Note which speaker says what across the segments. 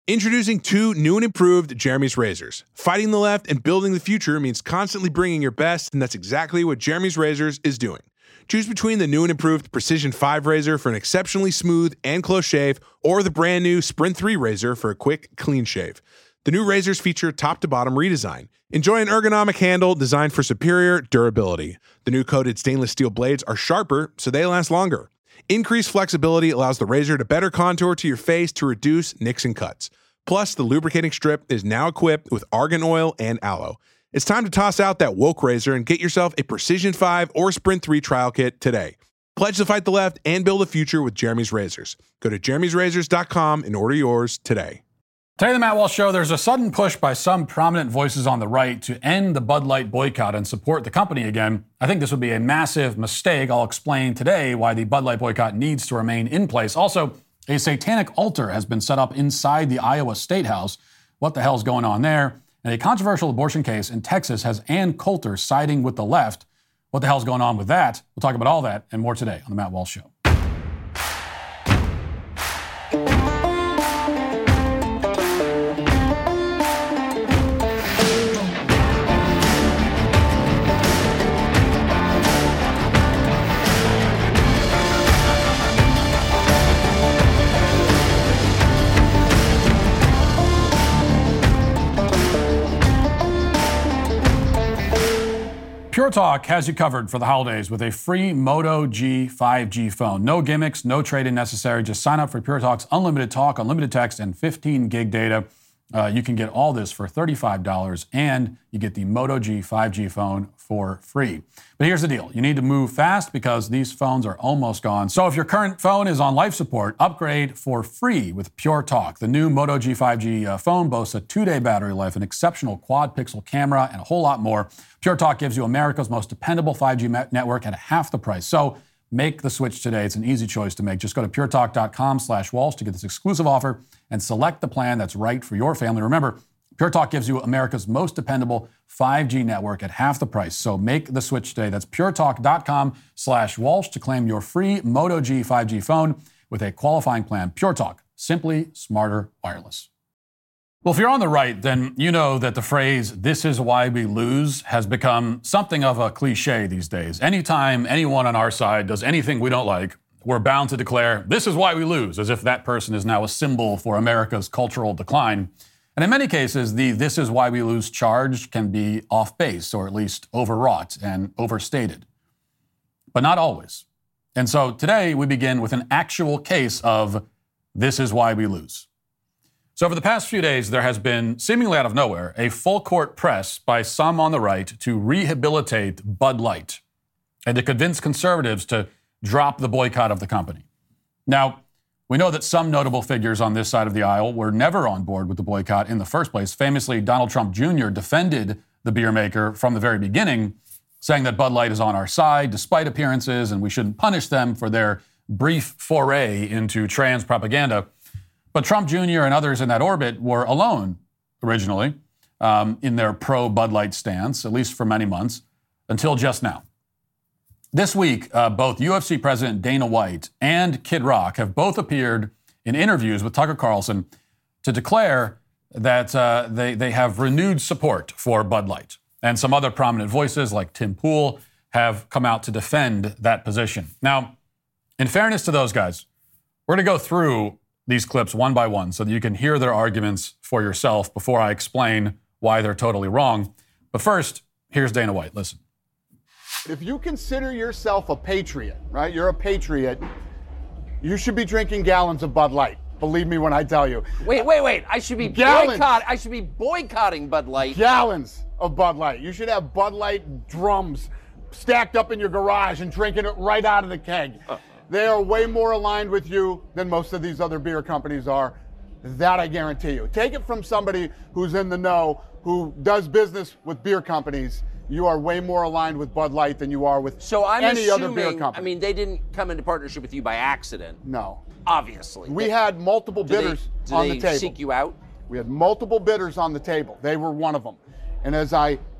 Speaker 1: Introducing two new and improved Jeremy's razors. Fighting the left and building the future means constantly bringing your best, and that's exactly what Jeremy's Razors is doing. Choose between the new and improved Precision 5 razor for an exceptionally smooth and close shave, or the brand new Sprint 3 razor for a quick, clean shave. The new razors feature top-to-bottom redesign. Enjoy an ergonomic handle designed for superior durability. The new coated stainless steel blades are sharper, so they last longer. Increased flexibility allows the razor to better contour to your face to reduce nicks and cuts. Plus, the lubricating strip is now equipped with argan oil and aloe. It's time to toss out that woke razor and get yourself a Precision 5 or Sprint 3 trial kit today. Pledge to fight the left and build a future with Jeremy's Razors. Go to jeremy'srazors.com and order yours today.
Speaker 2: Today on the Matt Walsh Show, there's a sudden push by some prominent voices on the right to end the Bud Light boycott and support the company again. I think this would be a massive mistake. I'll explain today why the Bud Light boycott needs to remain in place. Also, a satanic altar has been set up inside the Iowa State House. What the hell's going on there? And a controversial abortion case in Texas has Ann Coulter siding with the left. What the hell's going on with that? We'll talk about all that and more today on the Matt Walsh Show. Pure Talk has you covered for the holidays with a free Moto G 5G phone. No gimmicks, no trade-in necessary. Just sign up for Pure Talk's unlimited talk, unlimited text, and 15 gig data. You can get all this for $35, and you get the Moto G 5G phone for free. But here's the deal. You need to move fast because these phones are almost gone. So if your current phone is on life support, upgrade for free with Pure Talk. The new Moto G 5G phone boasts a 2-day battery life, an exceptional quad-pixel camera, and a whole lot more. Pure Talk gives you America's most dependable 5G network at half the price. So make the switch today. It's an easy choice to make. Just go to puretalk.com/Walsh to get this exclusive offer and select the plan that's right for your family. Remember, Pure Talk gives you America's most dependable 5G network at half the price. So make the switch today. That's puretalk.com/Walsh to claim your free Moto G 5G phone with a qualifying plan. Pure Talk, simply smarter wireless. Well, if you're on the right, then you know that the phrase, "this is why we lose," has become something of a cliche these days. Anytime anyone on our side does anything we don't like, we're bound to declare, "this is why we lose," as if that person is now a symbol for America's cultural decline. And in many cases, the "this is why we lose" charge can be off base, or at least overwrought and overstated. But not always. And so today we begin with an actual case of "this is why we lose." So over the past few days, there has been, seemingly out of nowhere, a full-court press by some on the right to rehabilitate Bud Light and to convince conservatives to drop the boycott of the company. Now, we know that some notable figures on this side of the aisle were never on board with the boycott in the first place. Famously, Donald Trump Jr. defended the beer maker from the very beginning, saying that Bud Light is on our side despite appearances and we shouldn't punish them for their brief foray into trans propaganda. But Trump Jr. and others in that orbit were alone originally in their pro-Bud Light stance, at least for many months, until just now. This week, both UFC President Dana White and Kid Rock have both appeared in interviews with Tucker Carlson to declare that they have renewed support for Bud Light. And some other prominent voices like Tim Pool have come out to defend that position. Now, in fairness to those guys, we're going to go through these clips one by one so that you can hear their arguments for yourself before I explain why they're totally wrong. But first, here's Dana White. Listen.
Speaker 3: If you consider yourself a patriot, right? You're a patriot. You should be drinking gallons of Bud Light. Believe me when I tell you.
Speaker 4: Wait. I should be boycotting Bud Light.
Speaker 3: Gallons of Bud Light. You should have Bud Light drums stacked up in your garage and drinking it right out of the keg. They are way more aligned with you than most of these other beer companies are. That I guarantee you. Take it from somebody who's in the know, who does business with beer companies. You are way more aligned with Bud Light than you are with any other beer company.
Speaker 4: I mean, they didn't come into partnership with you by accident.
Speaker 3: No.
Speaker 4: Obviously.
Speaker 3: We had multiple bidders on the table.
Speaker 4: Did they seek you out?
Speaker 3: We had multiple bidders on the table. They were one of them. And as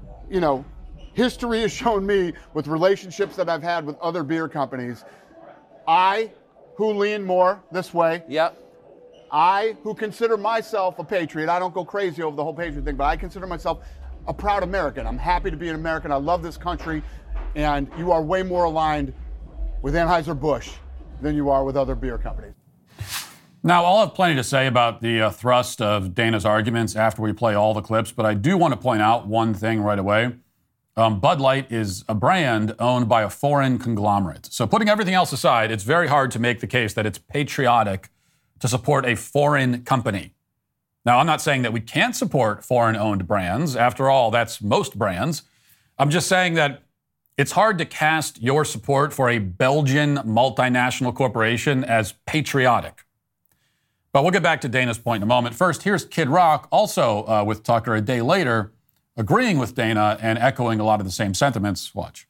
Speaker 3: history has shown me with relationships that I've had with other beer companies, who lean more this way, I, who consider myself a patriot, I don't go crazy over the whole patriot thing, but I consider myself a proud American. I'm happy to be an American. I love this country, and you are way more aligned with Anheuser-Busch than you are with other beer companies.
Speaker 2: Now, I'll have plenty to say about the thrust of Dana's arguments after we play all the clips, but I do want to point out one thing right away. Bud Light is a brand owned by a foreign conglomerate. So putting everything else aside, it's very hard to make the case that it's patriotic to support a foreign company. Now, I'm not saying that we can't support foreign-owned brands. After all, that's most brands. I'm just saying that it's hard to cast your support for a Belgian multinational corporation as patriotic. But we'll get back to Dana's point in a moment. First, here's Kid Rock, also with Tucker a day later, agreeing with Dana and echoing a lot of the same sentiments. Watch.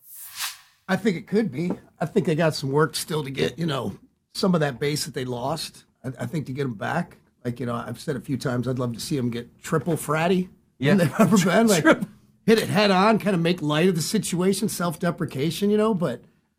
Speaker 5: I think it could be. I think they got some work still to get, some of that base that they lost. I think to get them back. Like, I've said a few times, I'd love to see them get triple fratty. Yeah. And they've ever been. Like, hit it head on, kind of make light of the situation, self-deprecation, but...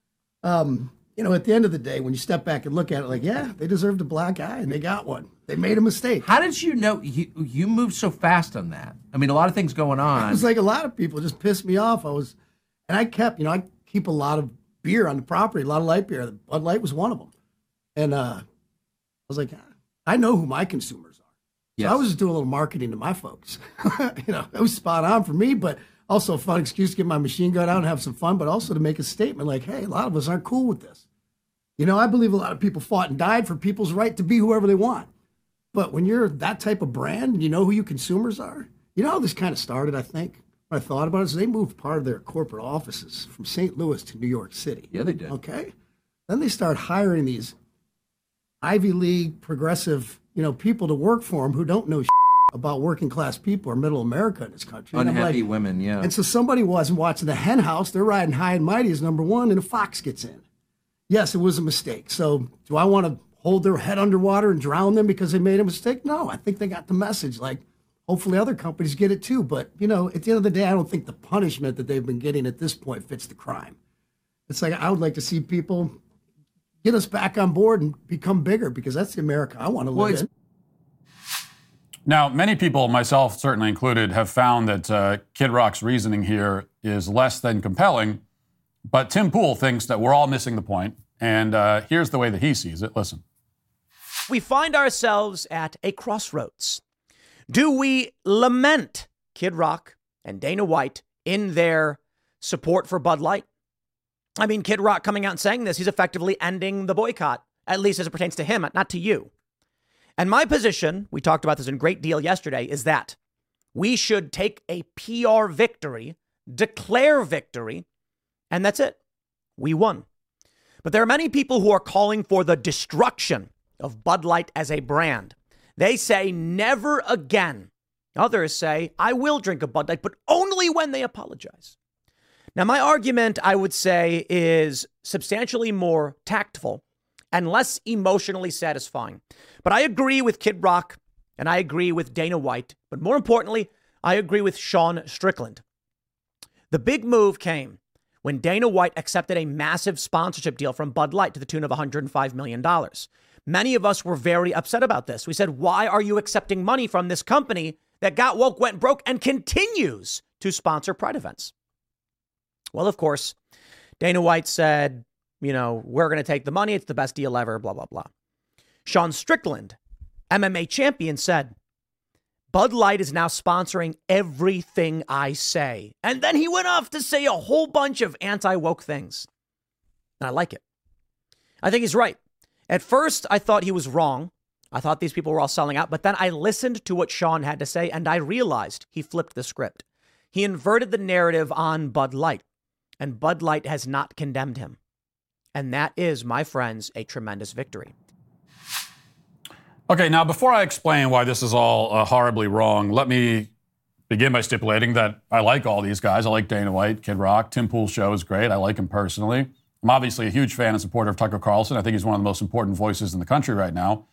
Speaker 5: at the end of the day, when you step back and look at it, like, yeah, they deserved a black eye, and they got one. They made a mistake.
Speaker 4: How did you know? You moved so fast on that. I mean, a lot of things going on.
Speaker 5: It was like a lot of people just pissed me off. I keep a lot of beer on the property, a lot of light beer. Bud Light was one of them. And I was like, I know who my consumers are. Yes. So I was just doing a little marketing to my folks. It was spot on for me, but also a fun excuse to get my machine gun out and have some fun, but also to make a statement like, hey, a lot of us aren't cool with this. I believe a lot of people fought and died for people's right to be whoever they want. But when you're that type of brand and you know who your consumers are, how this kind of started, I think, when I thought about it, is they moved part of their corporate offices from St. Louis to New York City.
Speaker 4: Yeah, they did.
Speaker 5: Okay. Then they start hiring these Ivy League progressive, people to work for them who don't know about working class people or middle America in this country.
Speaker 4: Unhappy women, yeah.
Speaker 5: And so somebody wasn't watching the hen house. They're riding high and mighty as number one, and a fox gets in. Yes, it was a mistake. So do I want to hold their head underwater and drown them because they made a mistake? No, I think they got the message. Like, hopefully other companies get it too. But, at the end of the day, I don't think the punishment that they've been getting at this point fits the crime. It's like, I would like to see people get us back on board and become bigger, because that's the America I want to live in.
Speaker 2: Now, many people, myself certainly included, have found that Kid Rock's reasoning here is less than compelling. But Tim Pool thinks that we're all missing the point, and here's the way that he sees it. Listen.
Speaker 6: We find ourselves at a crossroads. Do we lament Kid Rock and Dana White in their support for Bud Light? I mean, Kid Rock coming out and saying this, he's effectively ending the boycott, at least as it pertains to him, not to you. And my position, we talked about this in great deal yesterday, is that we should take a PR victory, declare victory, and that's it. We won. But there are many people who are calling for the destruction of Bud Light as a brand. They say never again. Others say, I will drink a Bud Light, but only when they apologize. Now, my argument, I would say, is substantially more tactful and less emotionally satisfying. But I agree with Kid Rock and I agree with Dana White. But more importantly, I agree with Sean Strickland. The big move came when Dana White accepted a massive sponsorship deal from Bud Light to the tune of $105 million. Many of us were very upset about this. We said, why are you accepting money from this company that got woke, went broke, and continues to sponsor Pride events? Well, of course, Dana White said, we're going to take the money. It's the best deal ever, blah, blah, blah. Sean Strickland, MMA champion, said, Bud Light is now sponsoring everything I say. And then he went off to say a whole bunch of anti-woke things. And I like it. I think he's right. At first, I thought he was wrong. I thought these people were all selling out. But then I listened to what Sean had to say, and I realized he flipped the script. He inverted the narrative on Bud Light. And Bud Light has not condemned him. And that is, my friends, a tremendous victory.
Speaker 2: Okay, now before I explain why this is all horribly wrong, let me begin by stipulating that I like all these guys. I like Dana White, Kid Rock. Tim Pool's show is great. I like him personally. I'm obviously a huge fan and supporter of Tucker Carlson. I think he's one of the most important voices in the country right now.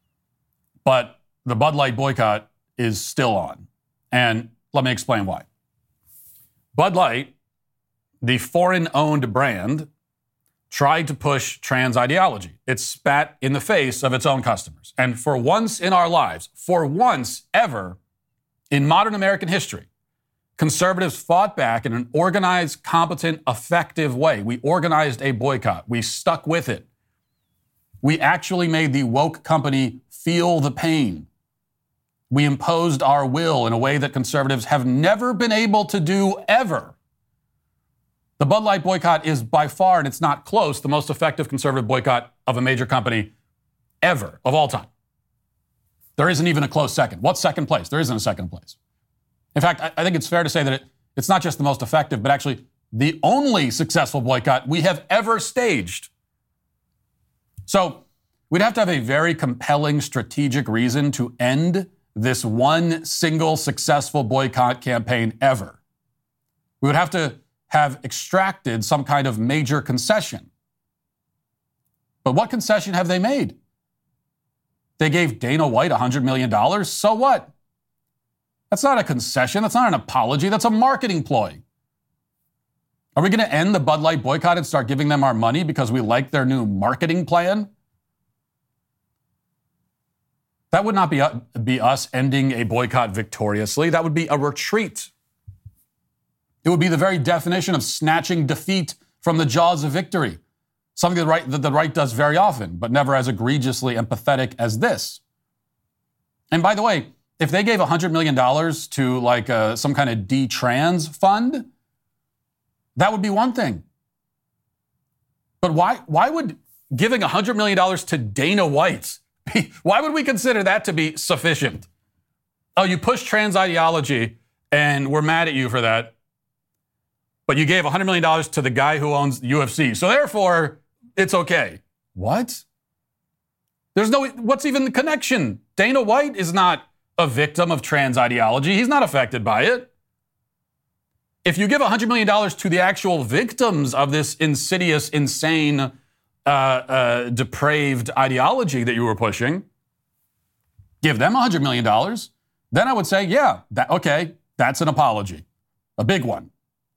Speaker 2: But the Bud Light boycott is still on. And let me explain why. Bud Light, the foreign-owned brand, tried to push trans ideology. It spat in the face of its own customers. And for once in our lives, for once ever in modern American history, conservatives fought back in an organized, competent, effective way. We organized a boycott. We stuck with it. We actually made the woke company feel the pain. We imposed our will in a way that conservatives have never been able to do ever. The Bud Light boycott is by far, and it's not close, the most effective conservative boycott of a major company ever, of all time. There isn't even a close second. What's second place? There isn't a second place. In fact, I think it's fair to say that it's not just the most effective, but actually the only successful boycott we have ever staged. So we'd have to have a very compelling strategic reason to end this one single successful boycott campaign ever. We would have to have extracted some kind of major concession. But what concession have they made? They gave Dana White $100 million. So what? That's not a concession. That's not an apology. That's a marketing ploy. Are we going to end the Bud Light boycott and start giving them our money because we like their new marketing plan? That would not be us ending a boycott victoriously. That would be a retreat. It would be the very definition of snatching defeat from the jaws of victory. Something that the right does very often, but never as egregiously and pathetic as this. And by the way, if they gave $100 million to some kind of D-trans fund, that would be one thing. But why would giving $100 million to Dana White, why would we consider that to be sufficient? Oh, you push trans ideology and we're mad at you for that. But you gave $100 million to the guy who owns UFC. So therefore, it's okay. What? What's even the connection? Dana White is not a victim of trans ideology. He's not affected by it. If you give $100 million to the actual victims of this insidious, insane, depraved ideology that you were pushing, give them $100 million, then I would say, yeah, okay, that's an apology. A big one.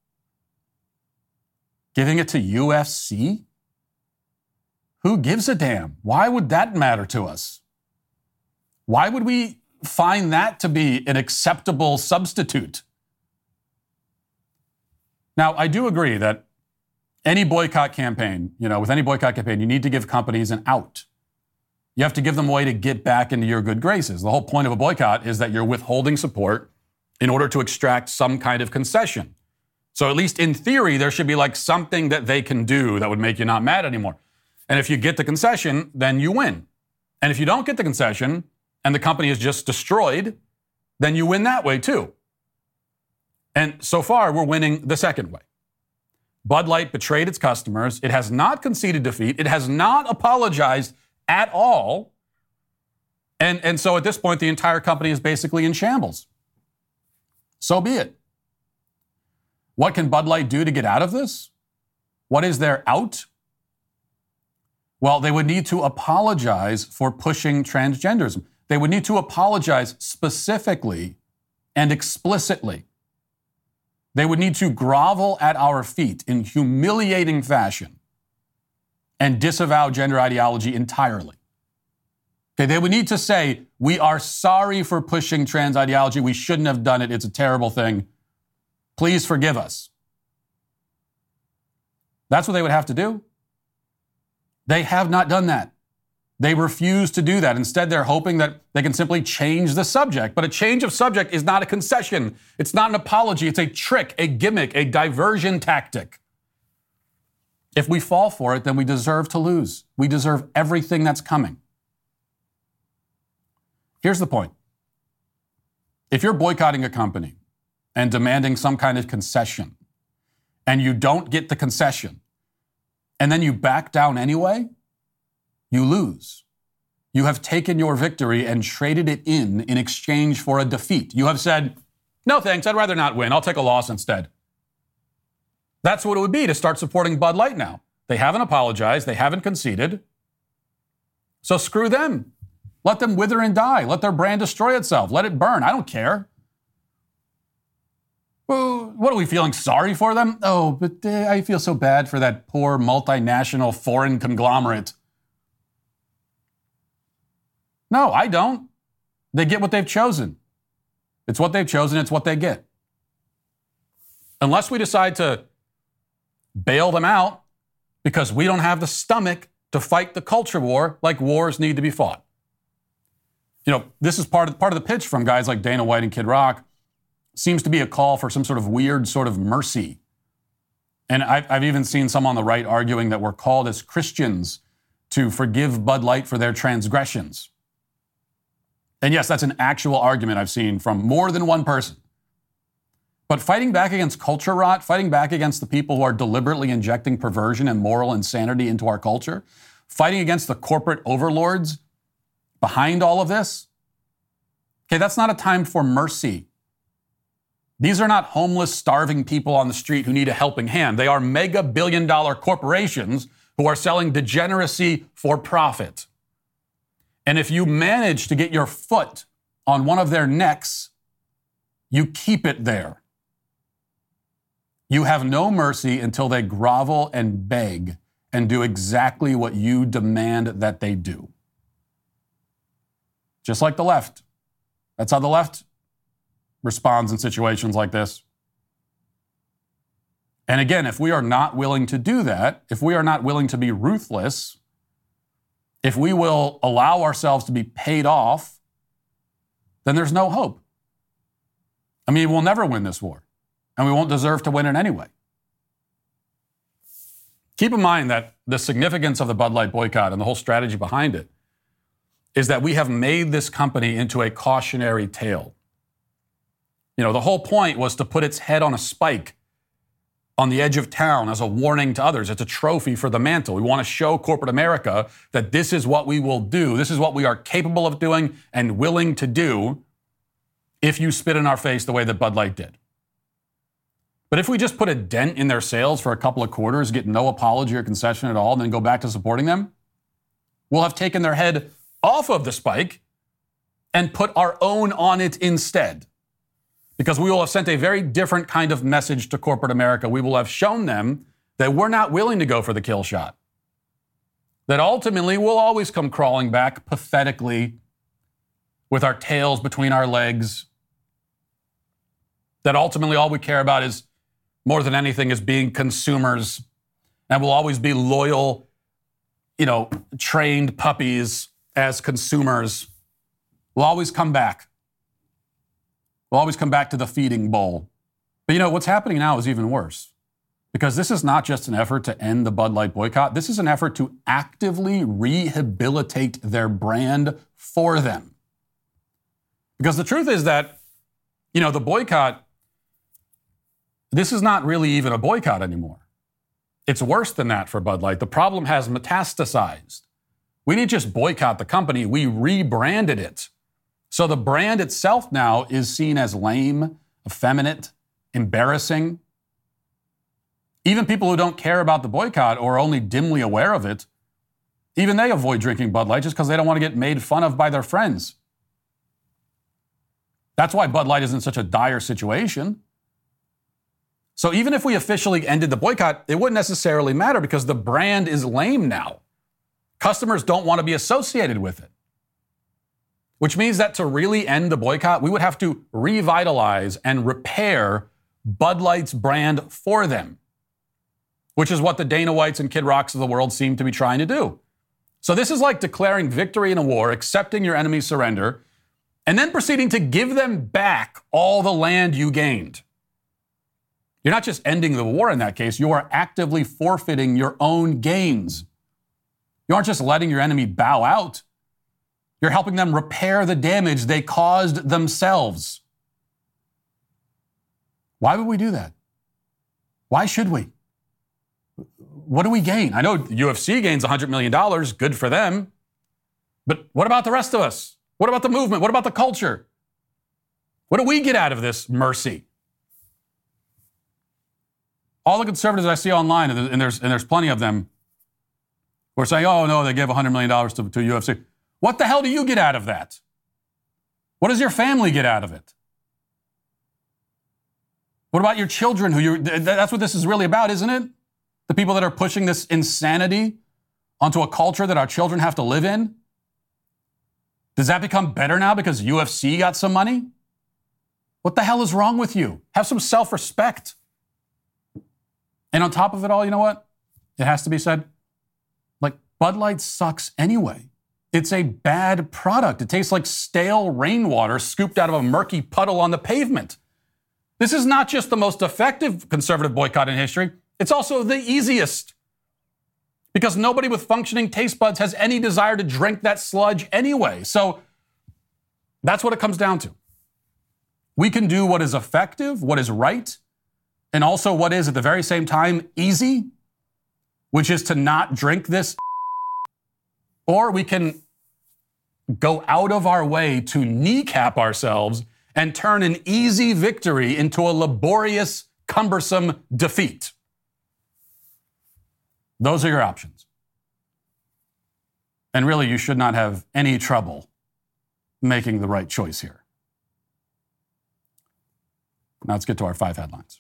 Speaker 2: Giving it to UFC? Who gives a damn? Why would that matter to us? Why would we find that to be an acceptable substitute? Now, I do agree that any boycott campaign, with any boycott campaign, you need to give companies an out. You have to give them a way to get back into your good graces. The whole point of a boycott is that you're withholding support in order to extract some kind of concession. So at least in theory, there should be something that they can do that would make you not mad anymore. And if you get the concession, then you win. And if you don't get the concession and the company is just destroyed, then you win that way too. And so far, we're winning the second way. Bud Light betrayed its customers. It has not conceded defeat. It has not apologized at all. And so at this point, the entire company is basically in shambles. So be it. What can Bud Light do to get out of this? What is their out? Well, they would need to apologize for pushing transgenderism. They would need to apologize specifically and explicitly. They would need to grovel at our feet in humiliating fashion and disavow gender ideology entirely. Okay, they would need to say, we are sorry for pushing trans ideology. We shouldn't have done it. It's a terrible thing. Please forgive us. That's what they would have to do. They have not done that. They refuse to do that. Instead, they're hoping that they can simply change the subject. But a change of subject is not a concession. It's not an apology. It's a trick, a gimmick, a diversion tactic. If we fall for it, then we deserve to lose. We deserve everything that's coming. Here's the point. If you're boycotting a company and demanding some kind of concession, and you don't get the concession, and then you back down anyway, you lose. You have taken your victory and traded it in exchange for a defeat. You have said, no thanks, I'd rather not win. I'll take a loss instead. That's what it would be to start supporting Bud Light now. They haven't apologized. They haven't conceded. So screw them. Let them wither and die. Let their brand destroy itself. Let it burn. I don't care. Well, what are we feeling sorry for them? Oh, but I feel so bad for that poor multinational foreign conglomerate. No, I don't. They get what they've chosen. It's what they've chosen. It's what they get. Unless we decide to bail them out because we don't have the stomach to fight the culture war like wars need to be fought. You know, this is part of the pitch from guys like Dana White and Kid Rock. Seems to be a call for some sort of weird sort of mercy. And I've even seen some on the right arguing that we're called as Christians to forgive Bud Light for their transgressions. And yes, that's an actual argument I've seen from more than one person. But fighting back against culture rot, fighting back against the people who are deliberately injecting perversion and moral insanity into our culture, fighting against the corporate overlords behind all of this, okay, that's not a time for mercy. These are not homeless, starving people on the street who need a helping hand. They are mega billion-dollar corporations who are selling degeneracy for profit. And if you manage to get your foot on one of their necks, you keep it there. You have no mercy until they grovel and beg and do exactly what you demand that they do. Just like the left. That's how the left responds in situations like this. And again, if we are not willing to do that, if we are not willing to be ruthless, if we will allow ourselves to be paid off, then there's no hope. I mean, we'll never win this war, and we won't deserve to win it anyway. Keep in mind that the significance of the Bud Light boycott and the whole strategy behind it is that we have made this company into a cautionary tale. You know, the whole point was to put its head on a spike on the edge of town as a warning to others. It's a trophy for the mantle. We want to show corporate America that this is what we will do. This is what we are capable of doing and willing to do if you spit in our face the way that Bud Light did. But if we just put a dent in their sales for a couple of quarters, get no apology or concession at all, and then go back to supporting them, we'll have taken their head off of the spike and put our own on it instead. Because we will have sent a very different kind of message to corporate America. We will have shown them that we're not willing to go for the kill shot. That ultimately we'll always come crawling back pathetically with our tails between our legs. That ultimately all we care about is, more than anything, is being consumers. And we'll always be loyal, trained puppies as consumers. We'll always come back. We'll always come back to the feeding bowl. But what's happening now is even worse. Because this is not just an effort to end the Bud Light boycott. This is an effort to actively rehabilitate their brand for them. Because the truth is that, the boycott, this is not really even a boycott anymore. It's worse than that for Bud Light. The problem has metastasized. We didn't just boycott the company, we rebranded it. So the brand itself now is seen as lame, effeminate, embarrassing. Even people who don't care about the boycott or are only dimly aware of it, even they avoid drinking Bud Light just because they don't want to get made fun of by their friends. That's why Bud Light is in such a dire situation. So even if we officially ended the boycott, it wouldn't necessarily matter because the brand is lame now. Customers don't want to be associated with it. Which means that to really end the boycott, we would have to revitalize and repair Bud Light's brand for them, which is what the Dana Whites and Kid Rocks of the world seem to be trying to do. So this is like declaring victory in a war, accepting your enemy's surrender, and then proceeding to give them back all the land you gained. You're not just ending the war in that case, you are actively forfeiting your own gains. You aren't just letting your enemy bow out. You're helping them repair the damage they caused themselves. Why would we do that? Why should we? What do we gain? I know UFC gains $100 million, good for them. But what about the rest of us? What about the movement? What about the culture? What do we get out of this mercy? All the conservatives I see online, and there's plenty of them, who are saying, oh no, they gave $100 million to UFC. What the hell do you get out of that? What does your family get out of it? What about your children? That's what this is really about, isn't it? The people that are pushing this insanity onto a culture that our children have to live in? Does that become better now because UFC got some money? What the hell is wrong with you? Have some self-respect. And on top of it all, you know what? It has to be said, like, Bud Light sucks anyway. It's a bad product. It tastes like stale rainwater scooped out of a murky puddle on the pavement. This is not just the most effective conservative boycott in history, it's also the easiest. Because nobody with functioning taste buds has any desire to drink that sludge anyway. So that's what it comes down to. We can do what is effective, what is right, and also what is at the very same time easy, which is to not drink this. Or we can go out of our way to kneecap ourselves and turn an easy victory into a laborious, cumbersome defeat. Those are your options. And really, you should not have any trouble making the right choice here. Now let's get to our 5 headlines.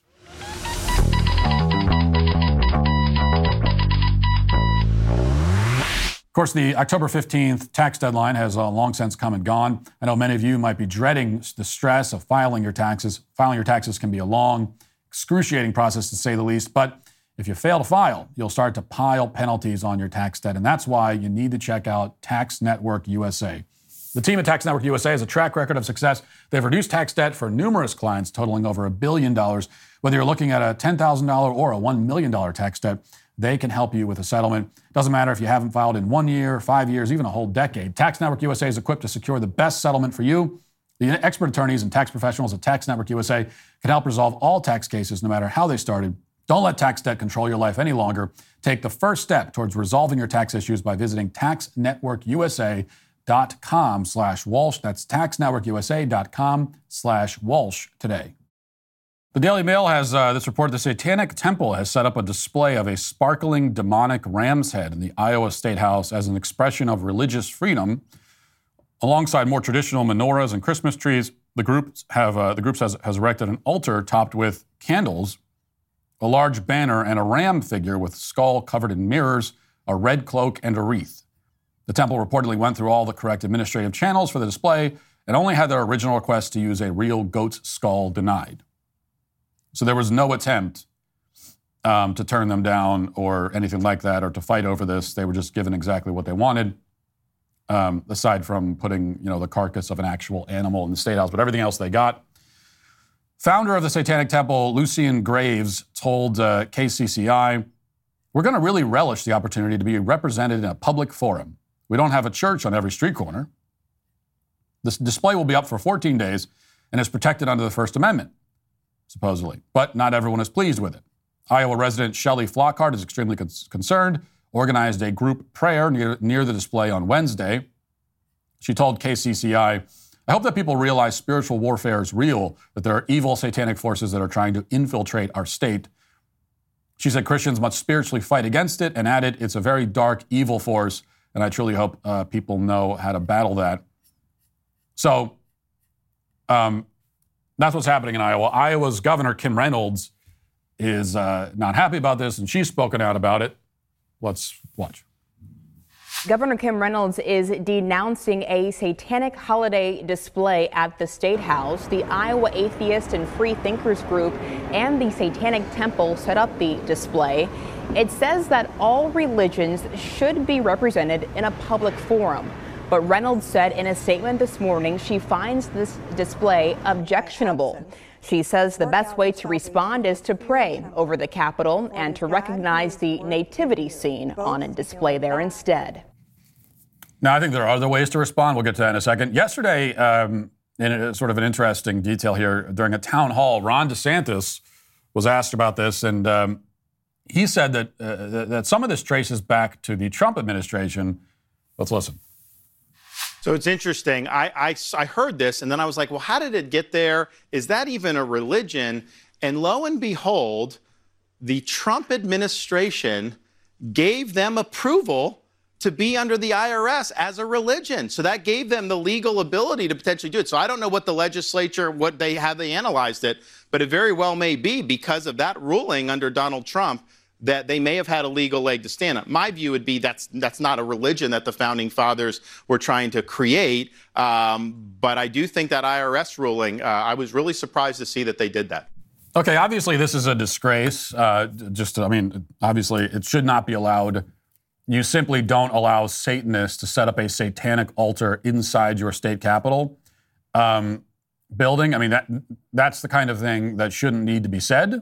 Speaker 2: Of course, the October 15th tax deadline has long since come and gone. I know many of you might be dreading the stress of filing your taxes. Filing your taxes can be a long, excruciating process, to say the least. But if you fail to file, you'll start to pile penalties on your tax debt. And that's why you need to check out Tax Network USA. The team at Tax Network USA has a track record of success. They've reduced tax debt for numerous clients, totaling over $1 billion. Whether you're looking at a $10,000 or a $1 million tax debt, they can help you with a settlement. Doesn't matter if you haven't filed in 1 year, 5 years, even a whole decade. Tax Network USA is equipped to secure the best settlement for you. The expert attorneys and tax professionals at Tax Network USA can help resolve all tax cases, no matter how they started. Don't let tax debt control your life any longer. Take the first step towards resolving your tax issues by visiting taxnetworkusa.com/Walsh. That's taxnetworkusa.com/Walsh today. The Daily Mail has this report. The Satanic Temple has set up a display of a sparkling demonic ram's head in the Iowa State House as an expression of religious freedom. Alongside more traditional menorahs and Christmas trees, the group has erected an altar topped with candles, a large banner, and a ram figure with skull covered in mirrors, a red cloak, and a wreath. The temple reportedly went through all the correct administrative channels for the display and only had their original request to use a real goat's skull denied. So there was no attempt to turn them down or anything like that, or to fight over this. They were just given exactly what they wanted, aside from putting, the carcass of an actual animal in the State House, but everything else they got. Founder of the Satanic Temple, Lucian Graves, told KCCI, "We're going to really relish the opportunity to be represented in a public forum. We don't have a church on every street corner. This display will be up for 14 days and is protected under the First Amendment, supposedly. But not everyone is pleased with it. Iowa resident Shelley Flockhart is extremely concerned, organized a group prayer near the display on Wednesday. She told KCCI, I hope that people realize spiritual warfare is real, that there are evil satanic forces that are trying to infiltrate our state. She said Christians must spiritually fight against it and added, it's a very dark, evil force, and I truly hope people know how to battle that. So that's what's happening in Iowa. Iowa's Governor Kim Reynolds is not happy about this, and she's spoken out about it. Let's watch.
Speaker 7: Governor Kim Reynolds is denouncing a satanic holiday display at the State House. The Iowa Atheist and Free Thinkers Group and the Satanic Temple set up the display. It says that all religions should be represented in a public forum. But Reynolds said in a statement this morning she finds this display objectionable. She says the best way to respond is to pray over the Capitol and to recognize the nativity scene on a display there instead.
Speaker 2: Now, I think there are other ways to respond. We'll get to that in a second. Yesterday, in a sort of an interesting detail here, during a town hall, Ron DeSantis was asked about this, and he said that some of this traces back to the Trump administration. Let's listen.
Speaker 8: So it's interesting. I heard this, and then I was like, well, how did it get there? Is that even a religion? And lo and behold, the Trump administration gave them approval to be under the IRS as a religion. So that gave them the legal ability to potentially do it. So I don't know what the legislature, how they analyzed it, but it very well may be because of that ruling under Donald Trump that they may have had a legal leg to stand on. My view would be that's not a religion that the founding fathers were trying to create. But I do think that IRS ruling, I was really surprised to see that they did that.
Speaker 2: Okay, obviously this is a disgrace. Obviously it should not be allowed. You simply don't allow Satanists to set up a satanic altar inside your state capitol building. I mean, that's the kind of thing that shouldn't need to be said.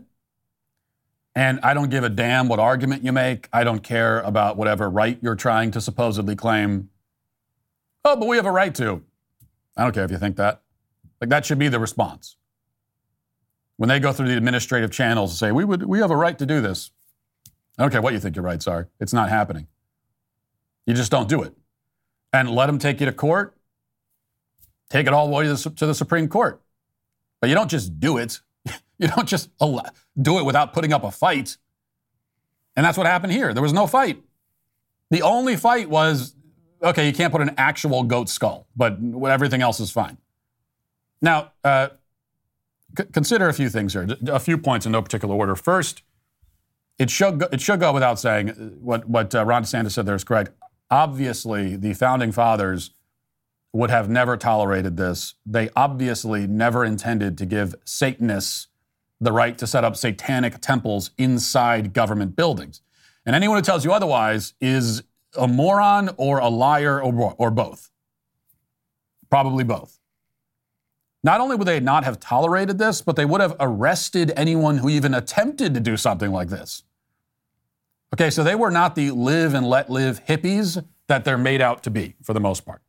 Speaker 2: And I don't give a damn what argument you make. I don't care about whatever right you're trying to supposedly claim. Oh, but we have a right to. I don't care if you think that. Like, that should be the response. When they go through the administrative channels and say, we have a right to do this. I don't care what you think your rights are. It's not happening. You just don't do it. And let them take you to court. Take it all the way to the Supreme Court. But you don't just do it. You don't just do it without putting up a fight. And that's what happened here. There was no fight. The only fight was, okay, you can't put an actual goat skull, but everything else is fine. Now, consider a few things here, a few points in no particular order. First, it should go without saying, what Ron DeSantis said there is correct. Obviously, the founding fathers would have never tolerated this. They obviously never intended to give Satanists the right to set up satanic temples inside government buildings. And anyone who tells you otherwise is a moron or a liar or both. Probably both. Not only would they not have tolerated this, but they would have arrested anyone who even attempted to do something like this. Okay, so they were not the live and let live hippies that they're made out to be, for the most part.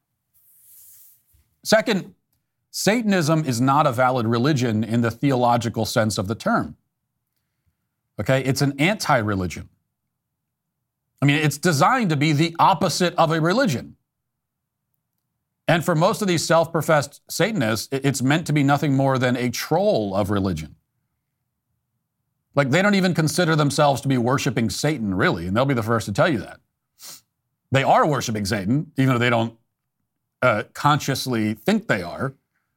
Speaker 2: Second, Satanism is not a valid religion in the theological sense of the term. Okay, it's an anti-religion. I mean, it's designed to be the opposite of a religion. And for most of these self-professed Satanists, it's meant to be nothing more than a troll of religion. Like, they don't even consider themselves to be worshiping Satan, really, and they'll be the first to tell you that. They are worshiping Satan, even though they don't consciously think they are.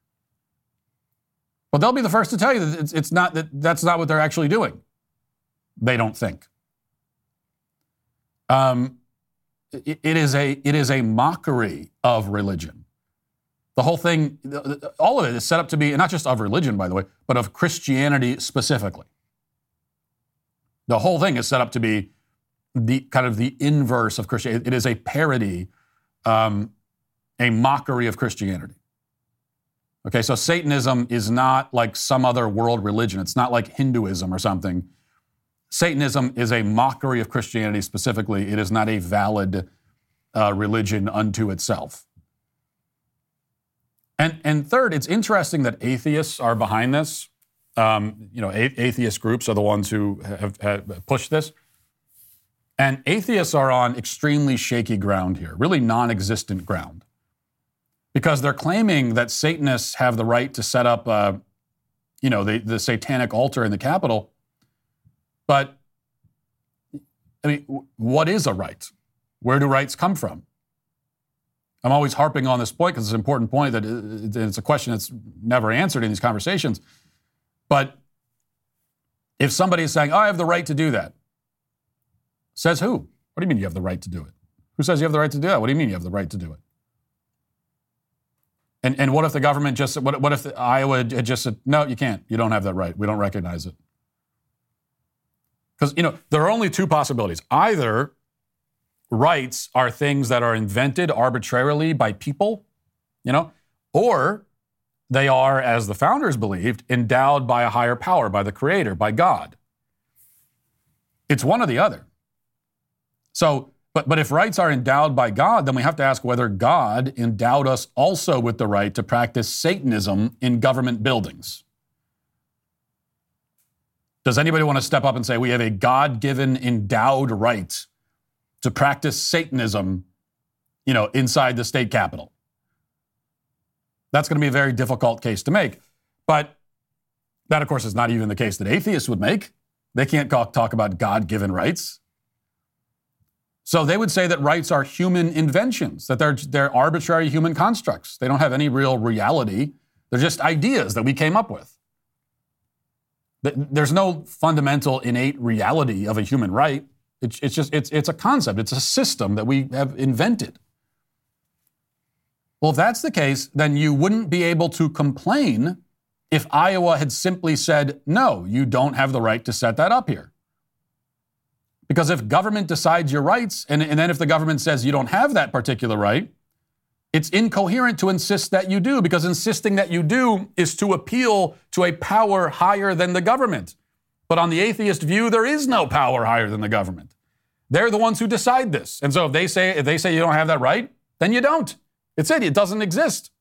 Speaker 2: But they'll be the first to tell you that that's not what they're actually doing. They don't think. It is a mockery of religion. The whole thing, all of it is set up to be, not just of religion, by the way, but of Christianity specifically. The whole thing is set up to be the kind of the inverse of Christianity. It is a parody, a mockery of Christianity. Okay, so Satanism is not like some other world religion. It's not like Hinduism or something. Satanism is a mockery of Christianity specifically. It is not a valid religion unto itself. And third, it's interesting that atheists are behind this. Atheist groups are the ones who have pushed this. And atheists are on extremely shaky ground here, really non-existent ground. Because they're claiming that Satanists have the right to set up, the satanic altar in the Capitol. But, I mean, what is a right? Where do rights come from? I'm always harping on this point because it's an important point that it's a question that's never answered in these conversations. But if somebody is saying, I have the right to do that, says who? What do you mean you have the right to do it? Who says you have the right to do that? What do you mean you have the right to do it? And what if the government what if Iowa had just said, no, you can't. You don't have that right. We don't recognize it. Because, there are only two possibilities. Either rights are things that are invented arbitrarily by people, or they are, as the founders believed, endowed by a higher power, by the Creator, by God. It's one or the other. So, but if rights are endowed by God, then we have to ask whether God endowed us also with the right to practice Satanism in government buildings. Does anybody want to step up and say we have a God-given endowed right to practice Satanism, inside the state capitol? That's going to be a very difficult case to make. But that, of course, is not even the case that atheists would make. They can't talk about God-given rights. So they would say that rights are human inventions, that they're arbitrary human constructs. They don't have any real reality. They're just ideas that we came up with. There's no fundamental innate reality of a human right. It's a concept. It's a system that we have invented. Well, if that's the case, then you wouldn't be able to complain if Iowa had simply said, no, you don't have the right to set that up here. Because if government decides your rights, and then if the government says you don't have that particular right, it's incoherent to insist that you do, because insisting that you do is to appeal to a power higher than the government. But on the atheist view, there is no power higher than the government. They're the ones who decide this. And so if they say you don't have that right, then you don't. It's it doesn't exist.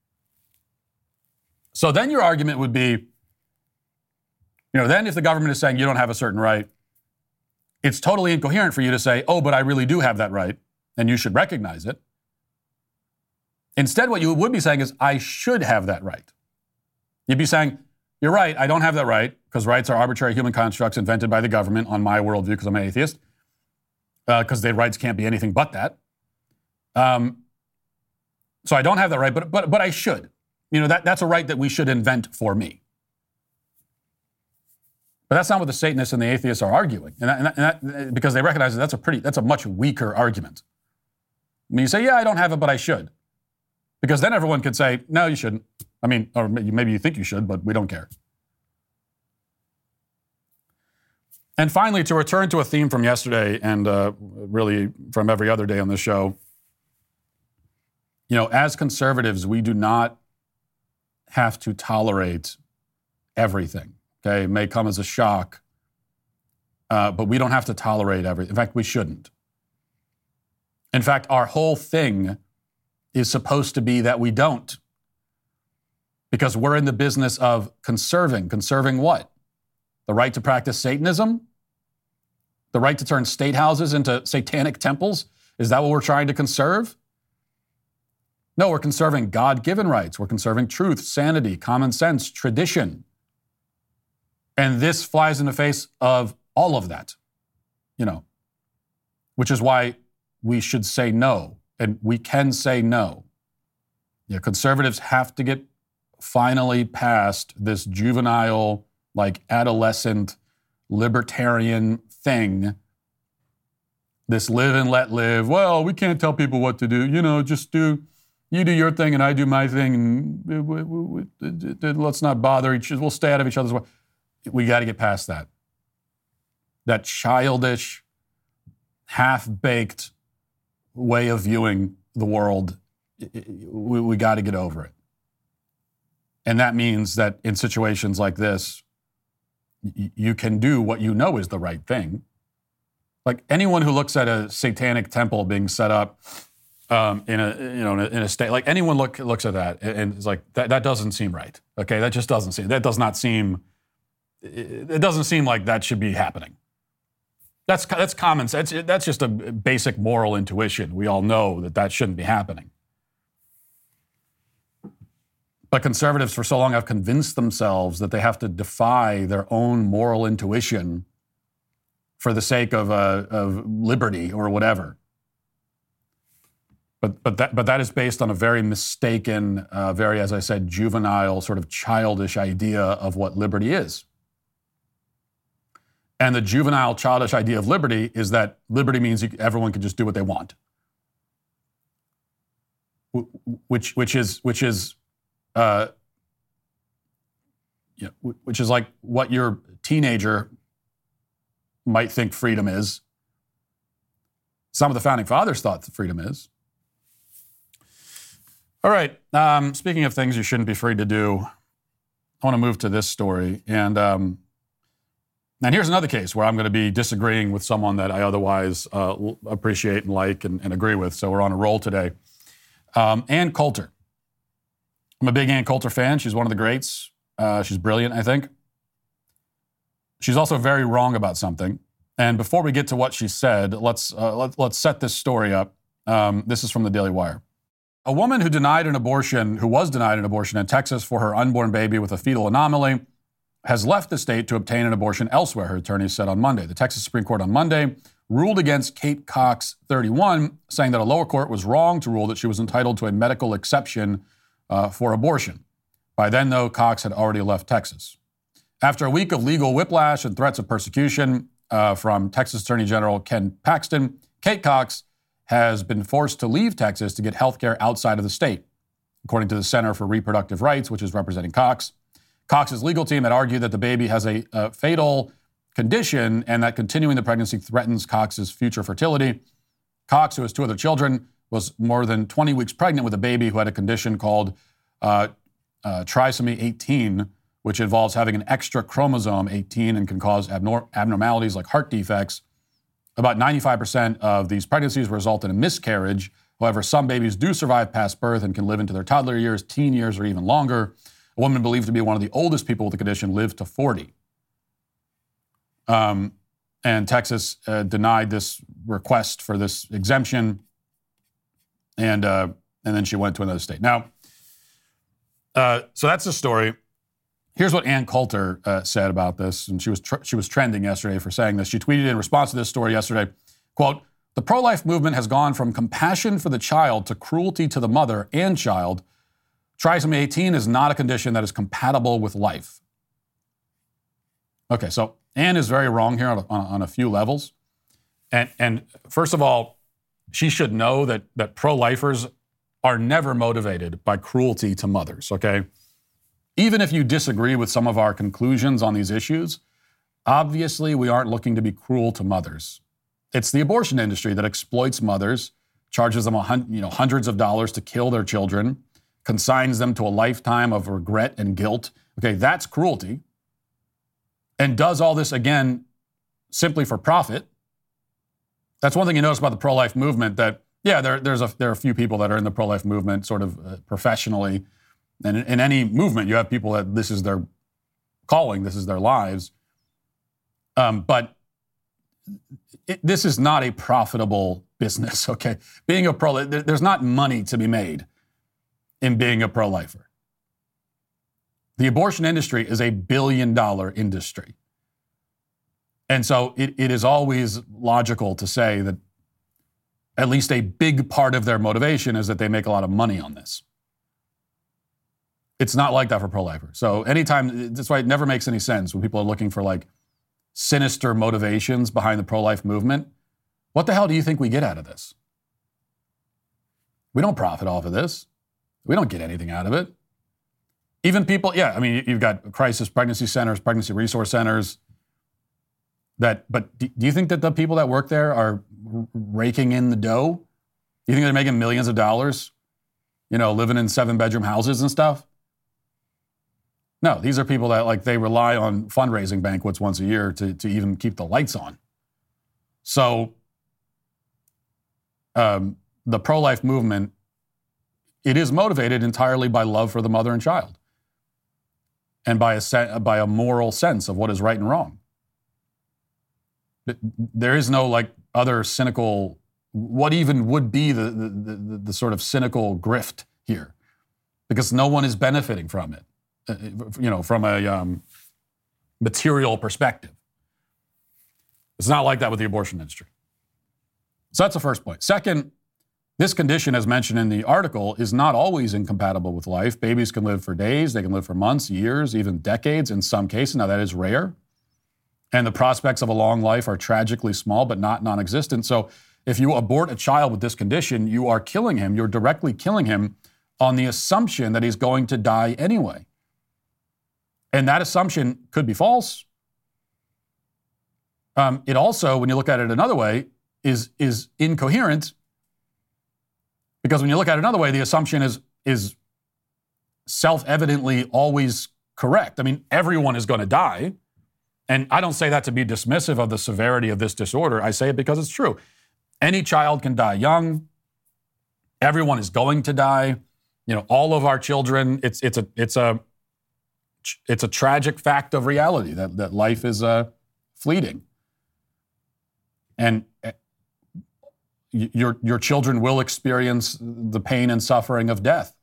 Speaker 2: So then your argument would be, then if the government is saying you don't have a certain right, it's totally incoherent for you to say, oh, but I really do have that right, and you should recognize it. Instead, what you would be saying is, I should have that right. You'd be saying, you're right, I don't have that right, because rights are arbitrary human constructs invented by the government on my worldview, because I'm an atheist, because their rights can't be anything but that. So I don't have that right, but I should. That's a right that we should invent for me. But that's not what the Satanists and the atheists are arguing, and that, because they recognize that that's a much weaker argument. When you say, yeah, I don't have it, but I should. Because then everyone could say, no, you shouldn't. Or maybe you think you should, but we don't care. And finally, to return to a theme from yesterday and really from every other day on the show, as conservatives, we do not have to tolerate everything. Okay, it may come as a shock, but we don't have to tolerate everything. In fact, we shouldn't. In fact, our whole thing is supposed to be that we don't. Because we're in the business of conserving. Conserving what? The right to practice Satanism? The right to turn state houses into satanic temples? Is that what we're trying to conserve? No, we're conserving God-given rights. We're conserving truth, sanity, common sense, tradition. And this flies in the face of all of that, which is why we should say no, and we can say no. Conservatives have to get finally past this juvenile, adolescent, libertarian thing, this live and let live. Well, we can't tell people what to do, just you do your thing and I do my thing, and let's not bother each other. We'll stay out of each other's way. We got to get past that. That childish, half-baked way of viewing the world. We got to get over it. And that means that in situations like this, you can do what you know is the right thing. Like anyone who looks at a satanic temple being set up in a state, like anyone looks at that and is like, that doesn't seem right. Okay, that just doesn't seem. That does not seem. It doesn't seem like that should be happening. That's common sense. That's just a basic moral intuition. We all know that shouldn't be happening. But conservatives for so long have convinced themselves that they have to defy their own moral intuition for the sake of liberty or whatever. But that is based on a very mistaken, very, as I said, juvenile, sort of childish idea of what liberty is. And the juvenile, childish idea of liberty is that liberty means everyone can just do what they want, which is like what your teenager might think freedom is. Some of the founding fathers thought that freedom is. All right. Speaking of things you shouldn't be free to do, I want to move to this story. And here's another case where I'm going to be disagreeing with someone that I otherwise appreciate and like and agree with. So we're on a roll today. Ann Coulter. I'm a big Ann Coulter fan. She's one of the greats. She's brilliant, I think. She's also very wrong about something. And before we get to what she said, let's set this story up. This is from the Daily Wire. A woman who was denied an abortion in Texas for her unborn baby with a fetal anomaly has left the state to obtain an abortion elsewhere, her attorneys said on Monday. The Texas Supreme Court on Monday ruled against Kate Cox, 31, saying that a lower court was wrong to rule that she was entitled to a medical exception for abortion. By then, though, Cox had already left Texas. After a week of legal whiplash and threats of persecution from Texas Attorney General Ken Paxton, Kate Cox has been forced to leave Texas to get health care outside of the state. According to the Center for Reproductive Rights, which is representing Cox, Cox's legal team had argued that the baby has a fatal condition and that continuing the pregnancy threatens Cox's future fertility. Cox, who has 2 other children, was more than 20 weeks pregnant with a baby who had a condition called trisomy 18, which involves having an extra chromosome 18 and can cause abnormalities like heart defects. About 95% of these pregnancies result in a miscarriage. However, some babies do survive past birth and can live into their toddler years, teen years, or even longer. A woman believed to be one of the oldest people with the condition lived to 40. And Texas denied this request for this exemption, and then she went to another state. Now, so that's the story. Here's what Ann Coulter said about this, and she was trending yesterday for saying this. She tweeted in response to this story yesterday, quote, "The pro-life movement has gone from compassion for the child to cruelty to the mother and child. Trisomy 18 is not a condition that is compatible with life." Okay, so Ann is very wrong here on a few levels. And first of all, she should know that pro-lifers are never motivated by cruelty to mothers, okay? Even if you disagree with some of our conclusions on these issues, obviously we aren't looking to be cruel to mothers. It's the abortion industry that exploits mothers, charges them hundreds of dollars to kill their children, consigns them to a lifetime of regret and guilt. Okay, that's cruelty. And does all this, again, simply for profit. That's one thing you notice about the pro-life movement, that, yeah, there are a few people that are in the pro-life movement sort of professionally. And in any movement, you have people that this is their calling, this is their lives. But this is not a profitable business, okay? Being a there's not money to be made in being a pro-lifer. The abortion industry is a billion-dollar industry. And so it is always logical to say that at least a big part of their motivation is that they make a lot of money on this. It's not like that for pro-lifers. So anytime, that's why it never makes any sense when people are looking for like sinister motivations behind the pro-life movement. What the hell do you think we get out of this? We don't profit off of this. We don't get anything out of it. Even people, you've got crisis pregnancy centers, pregnancy resource centers. But do you think that the people that work there are raking in the dough? You think they're making millions of dollars, living in 7-bedroom houses and stuff? No, these are people that they rely on fundraising banquets once a year to even keep the lights on. So the pro-life movement, it is motivated entirely by love for the mother and child and by a moral sense of what is right and wrong. There is no other cynical, what even would be the sort of cynical grift here, because no one is benefiting from it. From a material perspective. It's not like that with the abortion industry. So that's the first point. Second, this condition, as mentioned in the article, is not always incompatible with life. Babies can live for days, they can live for months, years, even decades in some cases. Now, that is rare. And the prospects of a long life are tragically small, but not non-existent. So if you abort a child with this condition, you are killing him. You're directly killing him on the assumption that he's going to die anyway. And that assumption could be false. It also, when you look at it another way, is incoherent, because when you look at it another way, the assumption is self-evidently always correct. I mean, everyone is going to die. And I don't say that to be dismissive of the severity of this disorder. I say it because it's true. Any child can die young. Everyone is going to die. All of our children, it's a tragic fact of reality that life is fleeting. And your children will experience the pain and suffering of death,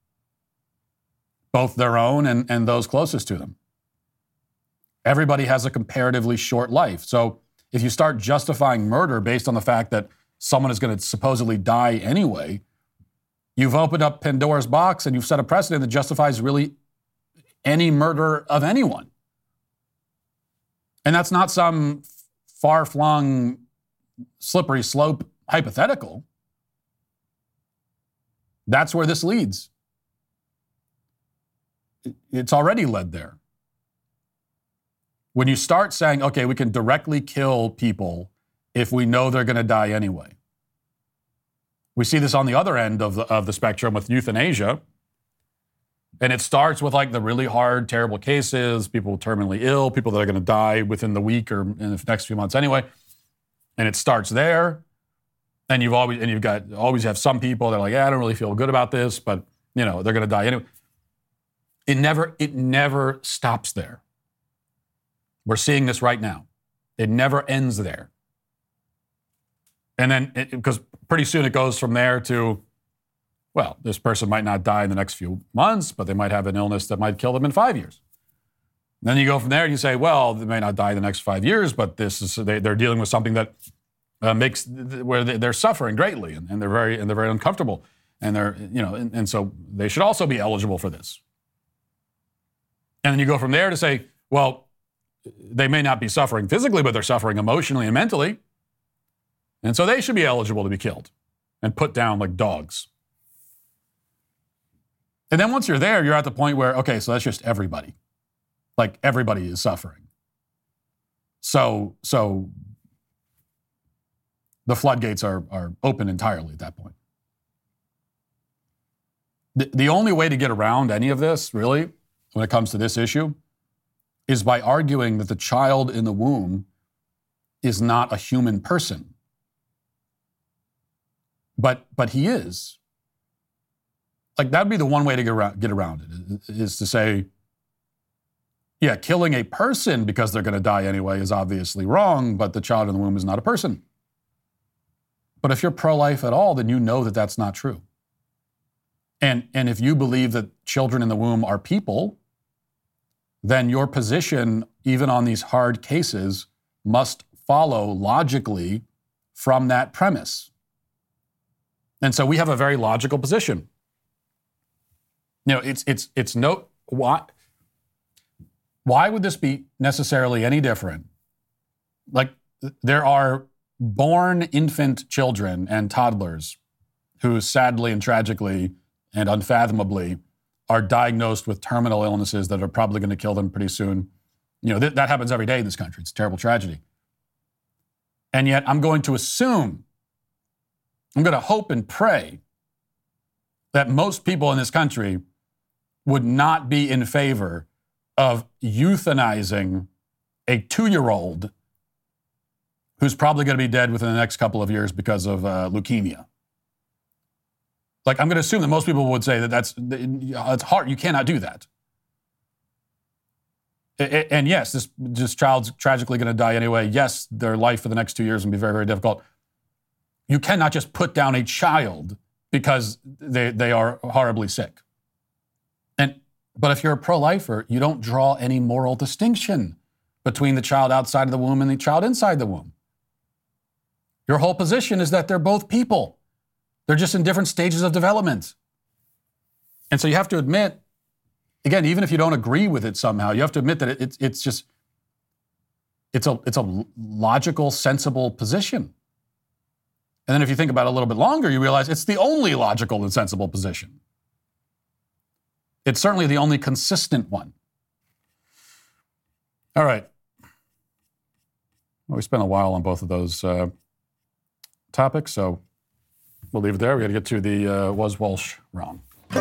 Speaker 2: both their own and those closest to them. Everybody has a comparatively short life. So if you start justifying murder based on the fact that someone is going to supposedly die anyway, you've opened up Pandora's box and you've set a precedent that justifies really any murder of anyone. And that's not some far-flung, slippery slope hypothetical. That's where this leads. It's already led there. When you start saying, okay, we can directly kill people if we know they're going to die anyway. We see this on the other end of the spectrum with euthanasia. And it starts with like the really hard, terrible cases, people terminally ill, people that are going to die within the week or in the next few months anyway. And it starts there. And you've always have some people that are like, yeah, I don't really feel good about this, but they're going to die anyway. It never stops there. We're seeing this right now. It never ends there. And then, because pretty soon it goes from there to, well, this person might not die in the next few months, but they might have an illness that might kill them in 5 years. And then you go from there and you say, well, they may not die in the next 5 years, but they're dealing with something that where they're suffering greatly and they're very uncomfortable, and and so they should also be eligible for this. And then you go from there to say, well, they may not be suffering physically, but they're suffering emotionally and mentally. And so they should be eligible to be killed and put down like dogs. And then once you're there, you're at the point where, okay, so that's just everybody. Like everybody is suffering. So the floodgates are open entirely at that point. The only way to get around any of this, really, when it comes to this issue, is by arguing that the child in the womb is not a human person. But he is. Like, that'd be the one way to get around it, is to say, yeah, killing a person because they're going to die anyway is obviously wrong, but the child in the womb is not a person. But if you're pro-life at all, then you know that that's not true. And if you believe that children in the womb are people, then your position, even on these hard cases, must follow logically from that premise. And so we have a very logical position. It's no, why would this be necessarily any different? Like, there are born infant children and toddlers who sadly and tragically and unfathomably are diagnosed with terminal illnesses that are probably going to kill them pretty soon. That happens every day in this country. It's a terrible tragedy. And yet I'm going to hope and pray that most people in this country would not be in favor of euthanizing a 2-year-old who's probably going to be dead within the next couple of years because of leukemia. Like, I'm going to assume that most people would say that it's hard. You cannot do that. And yes, this child's tragically going to die anyway. Yes, their life for the next 2 years will be very, very difficult. You cannot just put down a child because they are horribly sick. But if you're a pro-lifer, you don't draw any moral distinction between the child outside of the womb and the child inside the womb. Your whole position is that they're both people. They're just in different stages of development. And so you have to admit, again, even if you don't agree with it somehow, you have to admit that it's a logical, sensible position. And then if you think about it a little bit longer, you realize it's the only logical and sensible position. It's certainly the only consistent one. All right. Well, we spent a while on both of those topics, so we'll leave it there. We got to get to the was Walsh wrong?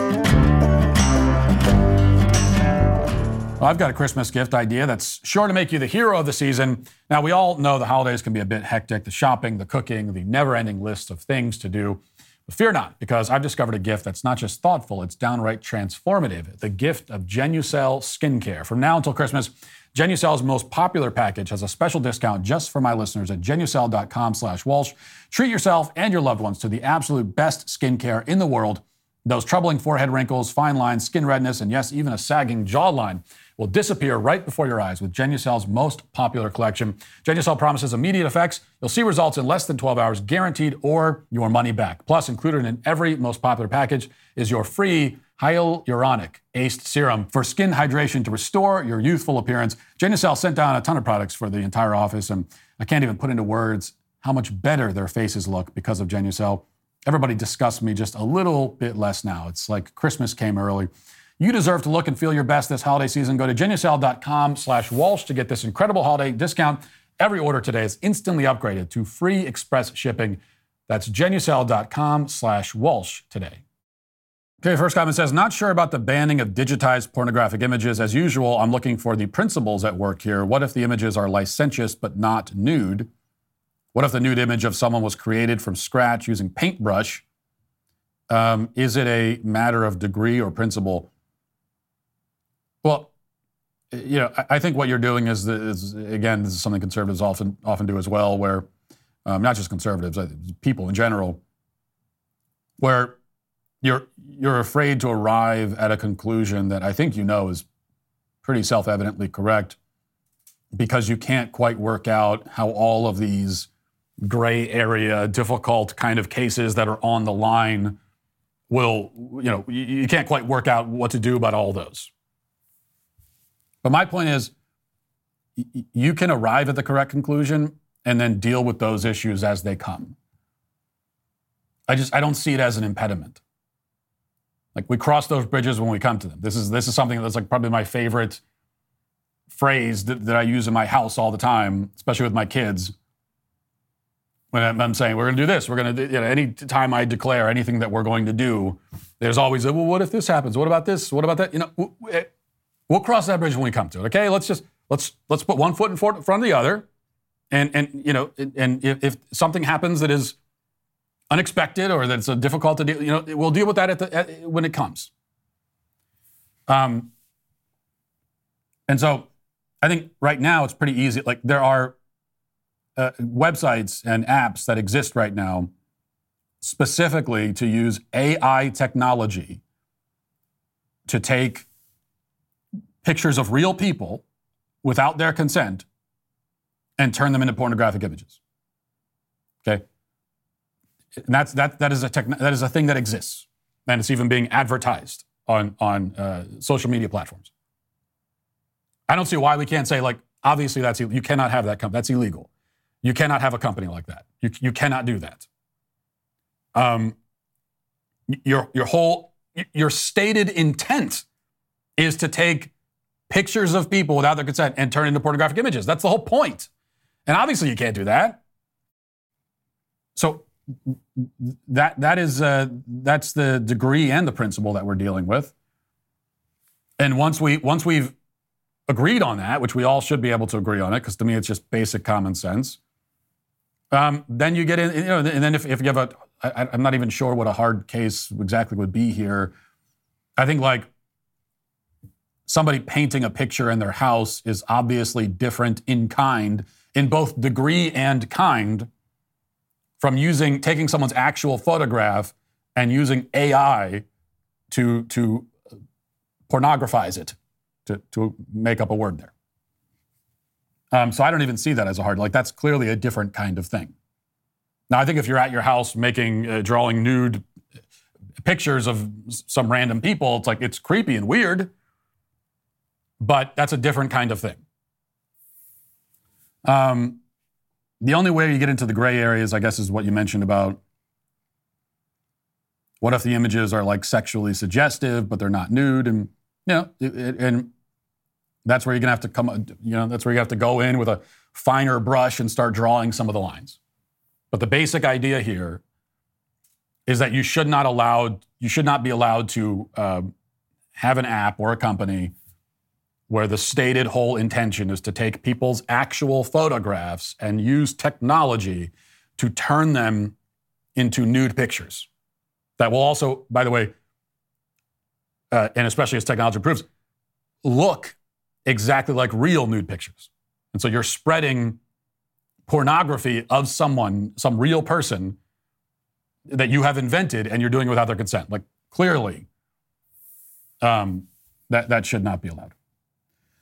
Speaker 2: Well, I've got a Christmas gift idea that's sure to make you the hero of the season. Now, we all know the holidays can be a bit hectic. The shopping, the cooking, the never-ending list of things to do. But fear not, because I've discovered a gift that's not just thoughtful, it's downright transformative. The gift of Genucel skincare. From now until Christmas, Genucel's most popular package has a special discount just for my listeners at Genucel.com/Walsh. Treat yourself and your loved ones to the absolute best skincare in the world. Those troubling forehead wrinkles, fine lines, skin redness, and yes, even a sagging jawline will disappear right before your eyes with Genucel's most popular collection. Genucel promises immediate effects. You'll see results in less than 12 hours, guaranteed, or your money back. Plus, included in every most popular package is your free hyaluronic aced serum for skin hydration to restore your youthful appearance. Genucel sent down a ton of products for the entire office, and I can't even put into words how much better their faces look because of Genucel. Everybody disgusts me just a little bit less now. It's like Christmas came early. You deserve to look and feel your best this holiday season. Go to Genucel.com/Walsh to get this incredible holiday discount. Every order today is instantly upgraded to free express shipping. That's Genucel.com/Walsh today. Okay, first comment says, not sure about the banning of digitized pornographic images. As usual, I'm looking for the principles at work here. What if the images are licentious but not nude? What if the nude image of someone was created from scratch using paintbrush? Is it a matter of degree or principle? Well, I think what you're doing is again, this is something conservatives often do as well, where not just conservatives, people in general, where you're afraid to arrive at a conclusion that I think is pretty self-evidently correct, because you can't quite work out how all of these gray area, difficult kind of cases that are on the line will, you can't quite work out what to do about all those. But my point is, you can arrive at the correct conclusion and then deal with those issues as they come. I don't see it as an impediment. Like, we cross those bridges when we come to them. This is something that's like probably my favorite phrase that I use in my house all the time, especially with my kids. When I'm saying, we're going to do this, we're going to do, any time I declare anything that we're going to do, there's always, well, what if this happens? What about this? What about that? We'll cross that bridge when we come to it. Okay, let's put one foot in front of the other, and if something happens that is unexpected or that's difficult to deal, we'll deal with that when it comes. And so, I think right now it's pretty easy. Like, there are websites and apps that exist right now specifically to use AI technology to take pictures of real people without their consent and turn them into pornographic images. Okay, and that is a thing that exists, and it's even being advertised on social media platforms. I don't see why we can't say, like, obviously you cannot have that that's illegal. You cannot have a company like that. You cannot do that. Your stated intent is to take pictures of people without their consent and turn into pornographic images. That's the whole point. And obviously you can't do that. So that's the degree and the principle that we're dealing with. And once we've agreed on that, which we all should be able to agree on it, because to me it's just basic common sense. Then you get in, and then if you have I'm not even sure what a hard case exactly would be here. I think, like, somebody painting a picture in their house is obviously different in kind, in both degree and kind, from taking someone's actual photograph and using AI to pornographize it, to make up a word there. So I don't even see that as a hard, that's clearly a different kind of thing. Now, I think if you're at your house drawing nude pictures of some random people, it's creepy and weird, but that's a different kind of thing. The only way you get into the gray areas, I guess, is what you mentioned about what if the images are sexually suggestive, but they're not nude, and and that's where you're gonna have to that's where you have to go in with a finer brush and start drawing some of the lines. But the basic idea here is that you should not be allowed to have an app or a company where the stated whole intention is to take people's actual photographs and use technology to turn them into nude pictures. That will also, by the way, and especially as technology improves, look exactly like real nude pictures. And so you're spreading pornography of some real person that you have invented, and you're doing it without their consent. Clearly, that should not be allowed.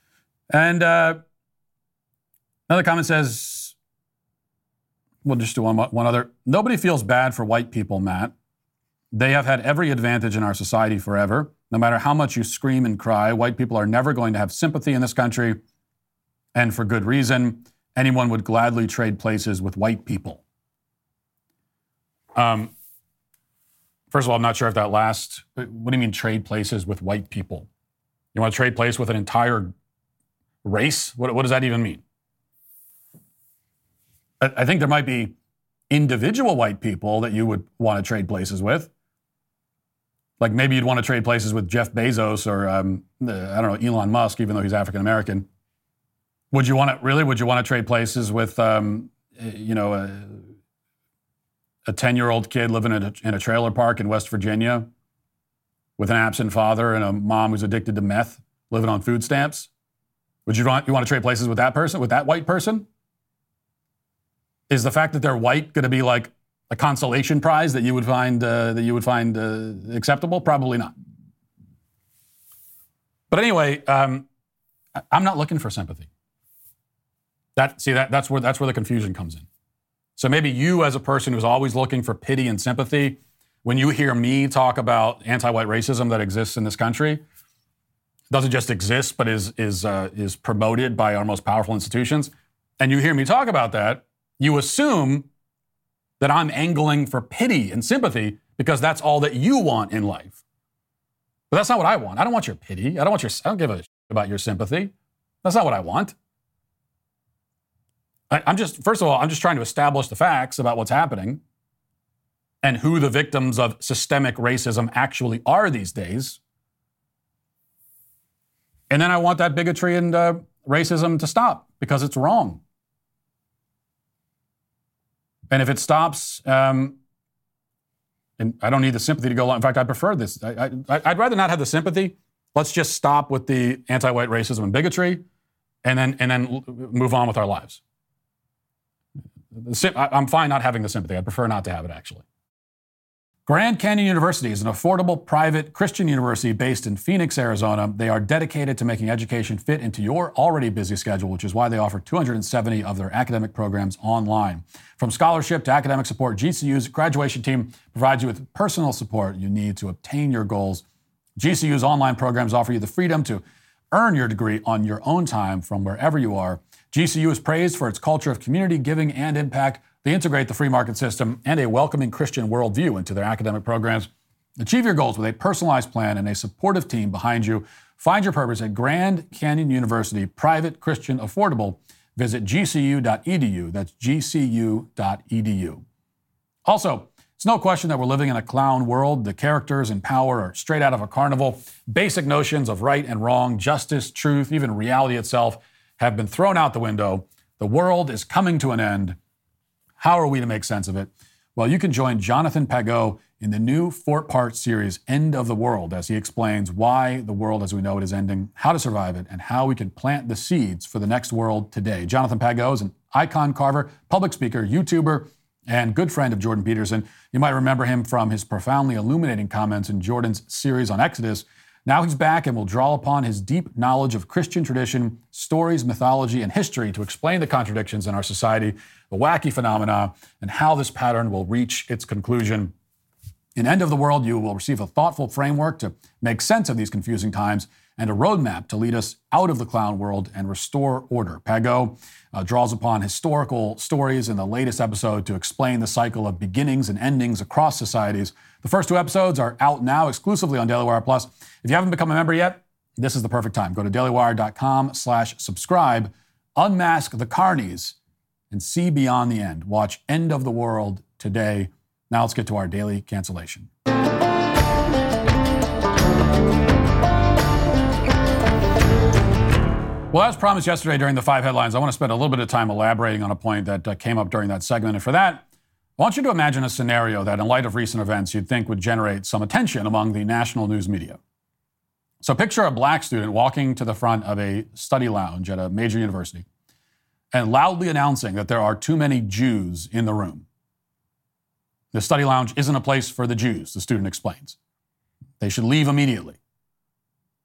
Speaker 2: And another comment says, we'll just do one other. Nobody feels bad for white people, Matt. They have had every advantage in our society forever. No matter how much you scream and cry, white people are never going to have sympathy in this country, and for good reason. Anyone would gladly trade places with white people. First of all, I'm not sure if that last, what do you mean trade places with white people? You want to trade place with an entire race? What does that even mean? I think there might be individual white people that you would want to trade places with. Like maybe you'd want to trade places with Jeff Bezos or, I don't know, Elon Musk, even though he's African American. Would you want to trade places with, a 10-year-old kid living in a trailer park in West Virginia with an absent father and a mom who's addicted to meth, living on food stamps? You want to trade places with that person, with that white person? Is the fact that they're white going to be like a consolation prize that you would find acceptable? Probably not. But anyway, I'm not looking for sympathy. That's where the confusion comes in. So maybe you, as a person who's always looking for pity and sympathy, when you hear me talk about anti-white racism that exists in this country, doesn't just exist, but is promoted by our most powerful institutions, and you hear me talk about that, you assume that I'm angling for pity and sympathy because that's all that you want in life. But that's not what I want. I don't want your pity. I don't give a shit about your sympathy. That's not what I want. First of all, I'm just trying to establish the facts about what's happening and who the victims of systemic racism actually are these days. And then I want that bigotry and racism to stop because it's wrong. And if it stops, and I don't need the sympathy to go along. In fact, I prefer this. I'd rather not have the sympathy. Let's just stop with the anti-white racism and bigotry and then move on with our lives. I'm fine not having the sympathy. I prefer not to have it, actually. Grand Canyon University is an affordable, private Christian university based in Phoenix, Arizona. They are dedicated to making education fit into your already busy schedule, which is why they offer 270 of their academic programs online. From scholarship to academic support, GCU's graduation team provides you with personal support you need to obtain your goals. GCU's online programs offer you the freedom to earn your degree on your own time from wherever you are. GCU is praised for its culture of community, giving, and impact. They integrate the free market system and a welcoming Christian worldview into their academic programs. Achieve your goals with a personalized plan and a supportive team behind you. Find your purpose at Grand Canyon University, private, Christian, affordable. Visit gcu.edu. That's gcu.edu. Also, it's no question that we're living in a clown world. The characters in power are straight out of a carnival. Basic notions of right and wrong, justice, truth, even reality itself have been thrown out the window. The world is coming to an end. How are we to make sense of it? Well, you can join Jonathan Pageau in the new 4-part series, End of the World, as he explains why the world as we know it is ending, how to survive it, and how we can plant the seeds for the next world today. Jonathan Pageau is an icon carver, public speaker, YouTuber, and good friend of Jordan Peterson. You might remember him from his profoundly illuminating comments in Jordan's series on Exodus. Now he's back and will draw upon his deep knowledge of Christian tradition, stories, mythology, and history to explain the contradictions in our society, the wacky phenomena, and how this pattern will reach its conclusion. In End of the World, you will receive a thoughtful framework to make sense of these confusing times and a roadmap to lead us out of the clown world and restore order. Pageau draws upon historical stories in the latest episode to explain the cycle of beginnings and endings across societies. The first 2 episodes are out now exclusively on Daily Wire Plus. If you haven't become a member yet, this is the perfect time. Go to dailywire.com/subscribe, unmask the carnies, and see beyond the end. Watch End of the World today. Now let's get to our daily cancellation. Well, as promised yesterday during the 5 headlines, I want to spend a little bit of time elaborating on a point that came up during that segment. And for that, I want you to imagine a scenario that, in light of recent events, you'd think would generate some attention among the national news media. So picture a black student walking to the front of a study lounge at a major university and loudly announcing that there are too many Jews in the room. The study lounge isn't a place for the Jews, the student explains. They should leave immediately.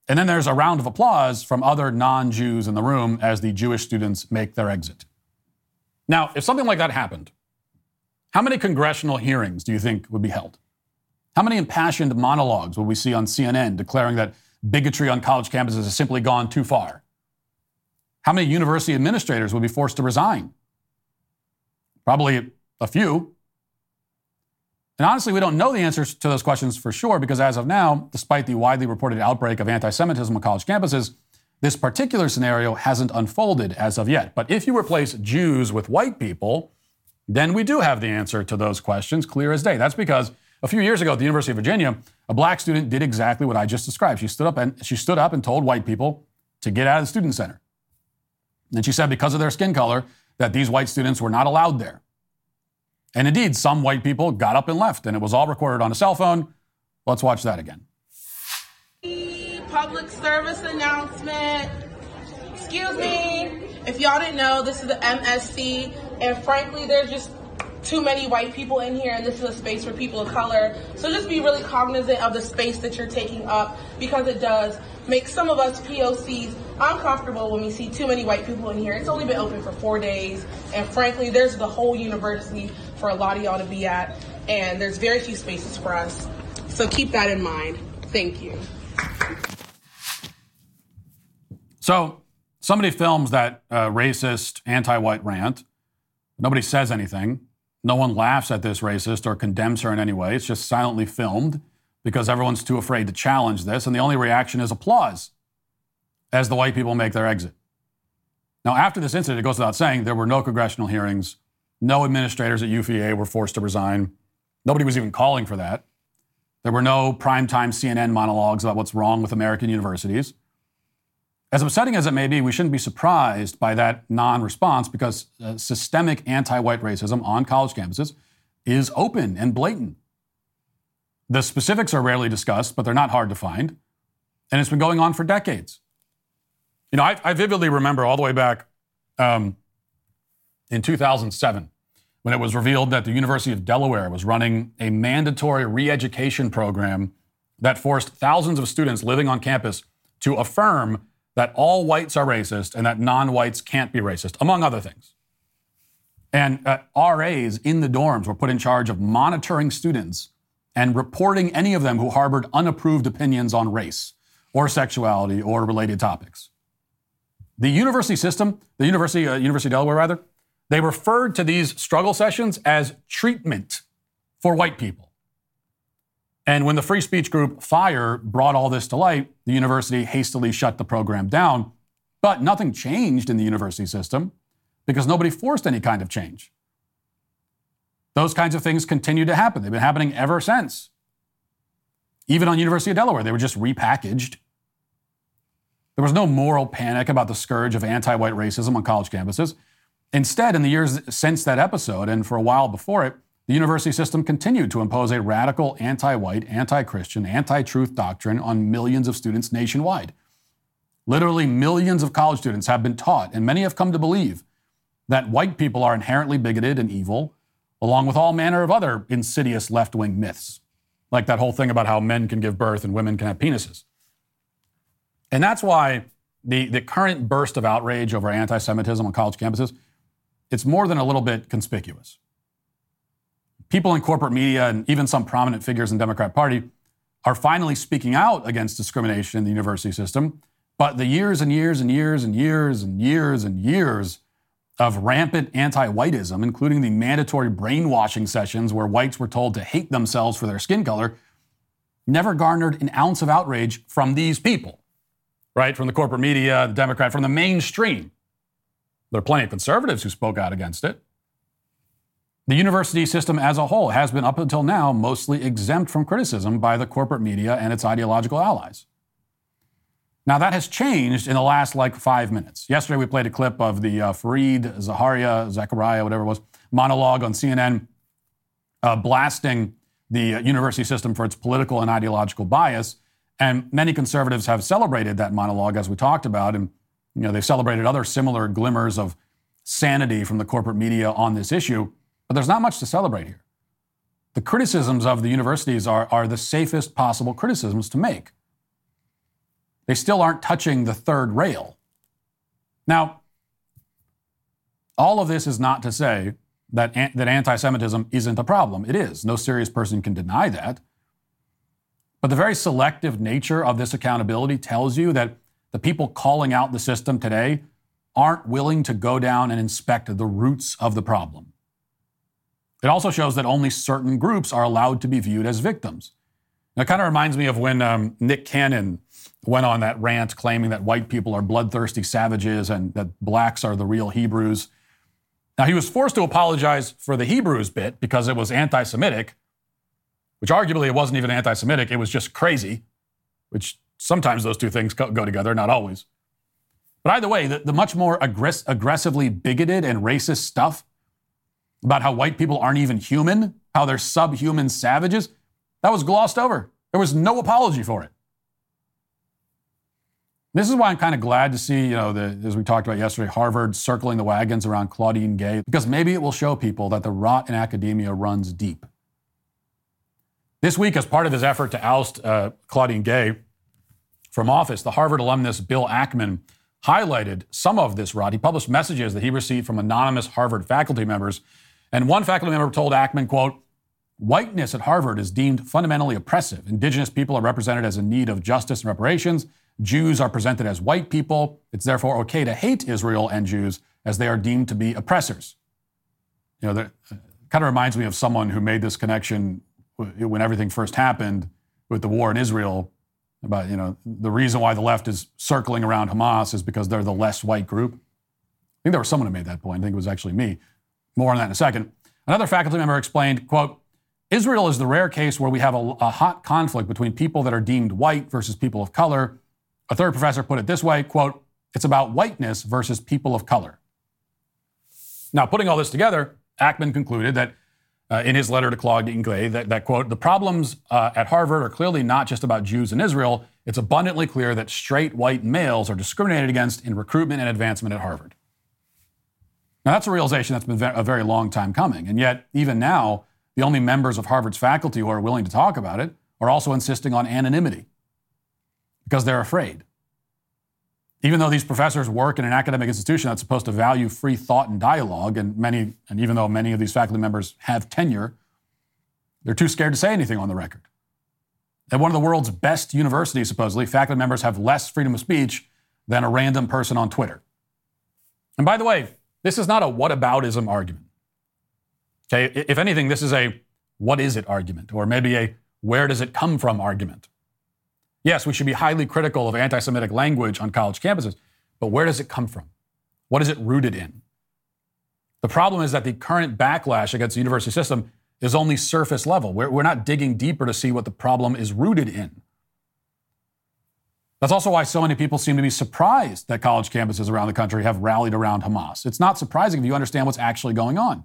Speaker 2: And then there's a round of applause from other non-Jews in the room as the Jewish students make their exit. Now, if something like that happened, how many congressional hearings do you think would be held? How many impassioned monologues will we see on CNN declaring that bigotry on college campuses has simply gone too far? How many university administrators would be forced to resign? Probably a few. And honestly, we don't know the answers to those questions for sure because as of now, despite the widely reported outbreak of anti-Semitism on college campuses, this particular scenario hasn't unfolded as of yet. But if you replace Jews with white people, then we do have the answer to those questions clear as day. That's because a few years ago at the University of Virginia, a black student did exactly what I just described. She stood up and told white people to get out of the student center. And she said because of their skin color that these white students were not allowed there. And indeed, some white people got up and left, and it was all recorded on a cell phone. Let's watch that again.
Speaker 9: Public service announcement. Excuse me. If y'all didn't know, this is the MSC, and frankly, there's just too many white people in here, and this is a space for people of color. So just be really cognizant of the space that you're taking up, because it does make some of us POCs uncomfortable when we see too many white people in here. It's only been open for 4 days, and frankly, there's the whole university for a lot of y'all to be at, and there's very few spaces for us. So keep that in mind. Thank you.
Speaker 2: So somebody films that racist, anti-white rant. Nobody says anything. No one laughs at this racist or condemns her in any way. It's just silently filmed because everyone's too afraid to challenge this, and the only reaction is applause as the white people make their exit. Now, after this incident, it goes without saying, there were no congressional hearings. No administrators at UVA were forced to resign. Nobody was even calling for that. There were no primetime CNN monologues about what's wrong with American universities. As upsetting as it may be, we shouldn't be surprised by that non-response because systemic anti-white racism on college campuses is open and blatant. The specifics are rarely discussed, but they're not hard to find. And it's been going on for decades. You know, I vividly remember all the way back in 2007 when it was revealed that the University of Delaware was running a mandatory re-education program that forced thousands of students living on campus to affirm that all whites are racist and that non-whites can't be racist, among other things. And RAs in the dorms were put in charge of monitoring students and reporting any of them who harbored unapproved opinions on race or sexuality or related topics. The university system, the University of Delaware rather, they referred to these struggle sessions as treatment for white people. And when the free speech group FIRE brought all this to light, the university hastily shut the program down. But nothing changed in the university system because nobody forced any kind of change. Those kinds of things continue to happen. They've been happening ever since. Even on University of Delaware, they were just repackaged. There was no moral panic about the scourge of anti-white racism on college campuses. Instead, in the years since that episode, and for a while before it, the university system continued to impose a radical anti-white, anti-Christian, anti-truth doctrine on millions of students nationwide. Literally millions of college students have been taught, and many have come to believe, that white people are inherently bigoted and evil, along with all manner of other insidious left-wing myths, like that whole thing about how men can give birth and women can have penises. And that's why the current burst of outrage over anti-Semitism on college campuses, it's more than a little bit conspicuous. People in corporate media and even some prominent figures in the Democrat Party are finally speaking out against discrimination in the university system, but the years and years and years and years and years and years of rampant anti-whiteism, including the mandatory brainwashing sessions where whites were told to hate themselves for their skin color, never garnered an ounce of outrage from these people, right? From the corporate media, the Democrat, from the mainstream. There are plenty of conservatives who spoke out against it. The university system as a whole has been, up until now, mostly exempt from criticism by the corporate media and its ideological allies. Now, that has changed in the last, 5 minutes. Yesterday, we played a clip of the Fareed Zakaria, whatever it was, monologue on CNN, blasting the university system for its political and ideological bias. And many conservatives have celebrated that monologue, as we talked about, and they've celebrated other similar glimmers of sanity from the corporate media on this issue. But there's not much to celebrate here. The criticisms of the universities are the safest possible criticisms to make. they still aren't touching the third rail. Now, all of this is not to say that anti-Semitism isn't a problem. It is. No serious person can deny that. But the very selective nature of this accountability tells you that the people calling out the system today aren't willing to go down and inspect the roots of the problem. It also shows that only certain groups are allowed to be viewed as victims. Now, it kind of reminds me of when Nick Cannon went on that rant claiming that white people are bloodthirsty savages and that blacks are the real Hebrews. Now, he was forced to apologize for the Hebrews bit because it was anti-Semitic, which arguably it wasn't even anti-Semitic, it was just crazy, which sometimes those two things go together, not always. But either way, the much more aggressively bigoted and racist stuff about how white people aren't even human, how they're subhuman savages, that was glossed over. There was no apology for it. This is why I'm kind of glad to see, as we talked about yesterday, Harvard circling the wagons around Claudine Gay, because maybe it will show people that the rot in academia runs deep. This week, as part of his effort to oust Claudine Gay from office, the Harvard alumnus Bill Ackman highlighted some of this rot. He published messages that he received from anonymous Harvard faculty members. And one faculty member told Ackman, quote, "Whiteness at Harvard is deemed fundamentally oppressive. Indigenous people are represented as in need of justice and reparations. Jews are presented as white people. It's therefore okay to hate Israel and Jews as they are deemed to be oppressors." That kind of reminds me of someone who made this connection when everything first happened with the war in Israel about, the reason why the left is circling around Hamas is because they're the less white group. I think there was someone who made that point. I think it was actually me. More on that in a second. Another faculty member explained, quote, "Israel is the rare case where we have a hot conflict between people that are deemed white versus people of color." A third professor put it this way, quote, "It's about whiteness versus people of color." Now, putting all this together, Ackman concluded that in his letter to Claudine Gay that, quote, "The problems at Harvard are clearly not just about Jews in Israel. It's abundantly clear that straight white males are discriminated against in recruitment and advancement at Harvard." Now, that's a realization that's been a very long time coming. And yet, even now, the only members of Harvard's faculty who are willing to talk about it are also insisting on anonymity because they're afraid. Even though these professors work in an academic institution that's supposed to value free thought and dialogue, and even though many of these faculty members have tenure, they're too scared to say anything on the record. At one of the world's best universities, supposedly, faculty members have less freedom of speech than a random person on Twitter. And by the way, this is not a whataboutism argument. Okay, if anything, this is a what is it argument, or maybe a where does it come from argument. Yes, we should be highly critical of anti-Semitic language on college campuses, but where does it come from? What is it rooted in? The problem is that the current backlash against the university system is only surface level. We're not digging deeper to see what the problem is rooted in. That's also why so many people seem to be surprised that college campuses around the country have rallied around Hamas. It's not surprising if you understand what's actually going on.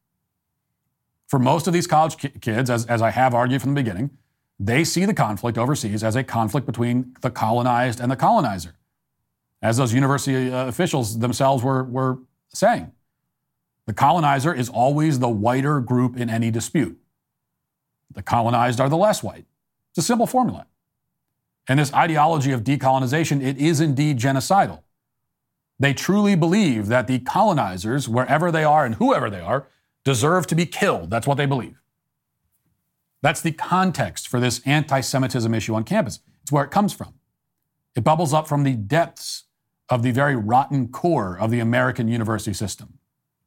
Speaker 2: For most of these college kids, as I have argued from the beginning, they see the conflict overseas as a conflict between the colonized and the colonizer, as those university officials themselves were saying. The colonizer is always the whiter group in any dispute. The colonized are the less white. It's a simple formula. And this ideology of decolonization, it is indeed genocidal. They truly believe that the colonizers, wherever they are and whoever they are, deserve to be killed. That's what they believe. That's the context for this anti-Semitism issue on campus. It's where it comes from. It bubbles up from the depths of the very rotten core of the American university system.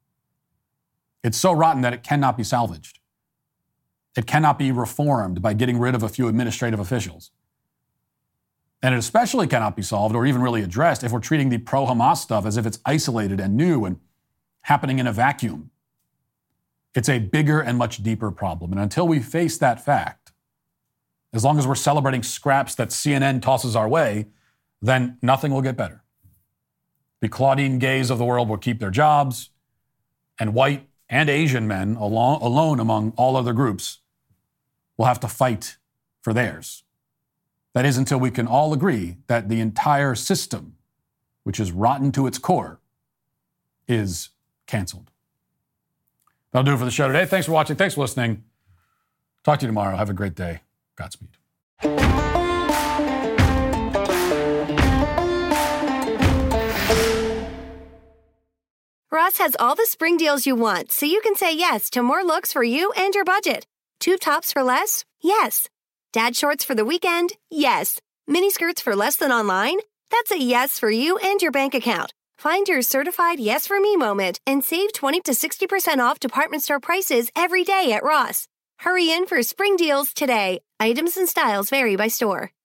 Speaker 2: It's so rotten that it cannot be salvaged. It cannot be reformed by getting rid of a few administrative officials. And it especially cannot be solved or even really addressed if we're treating the pro-Hamas stuff as if it's isolated and new and happening in a vacuum. It's a bigger and much deeper problem. And until we face that fact, as long as we're celebrating scraps that CNN tosses our way, then nothing will get better. The Claudine Gays of the world will keep their jobs, and white and Asian men, alone among all other groups, will have to fight for theirs. That is until we can all agree that the entire system, which is rotten to its core, is canceled. That'll do it for the show today. Thanks for watching. Thanks for listening. Talk to you tomorrow. Have a great day. Godspeed.
Speaker 10: Ross has all the spring deals you want, so you can say yes to more looks for you and your budget. Tube tops for less? Yes. Dad shorts for the weekend? Yes. Mini skirts for less than online? That's a yes for you and your bank account. Find your certified yes for me moment and save 20 to 60% off department store prices every day at Ross. Hurry in for spring deals today. Items and styles vary by store.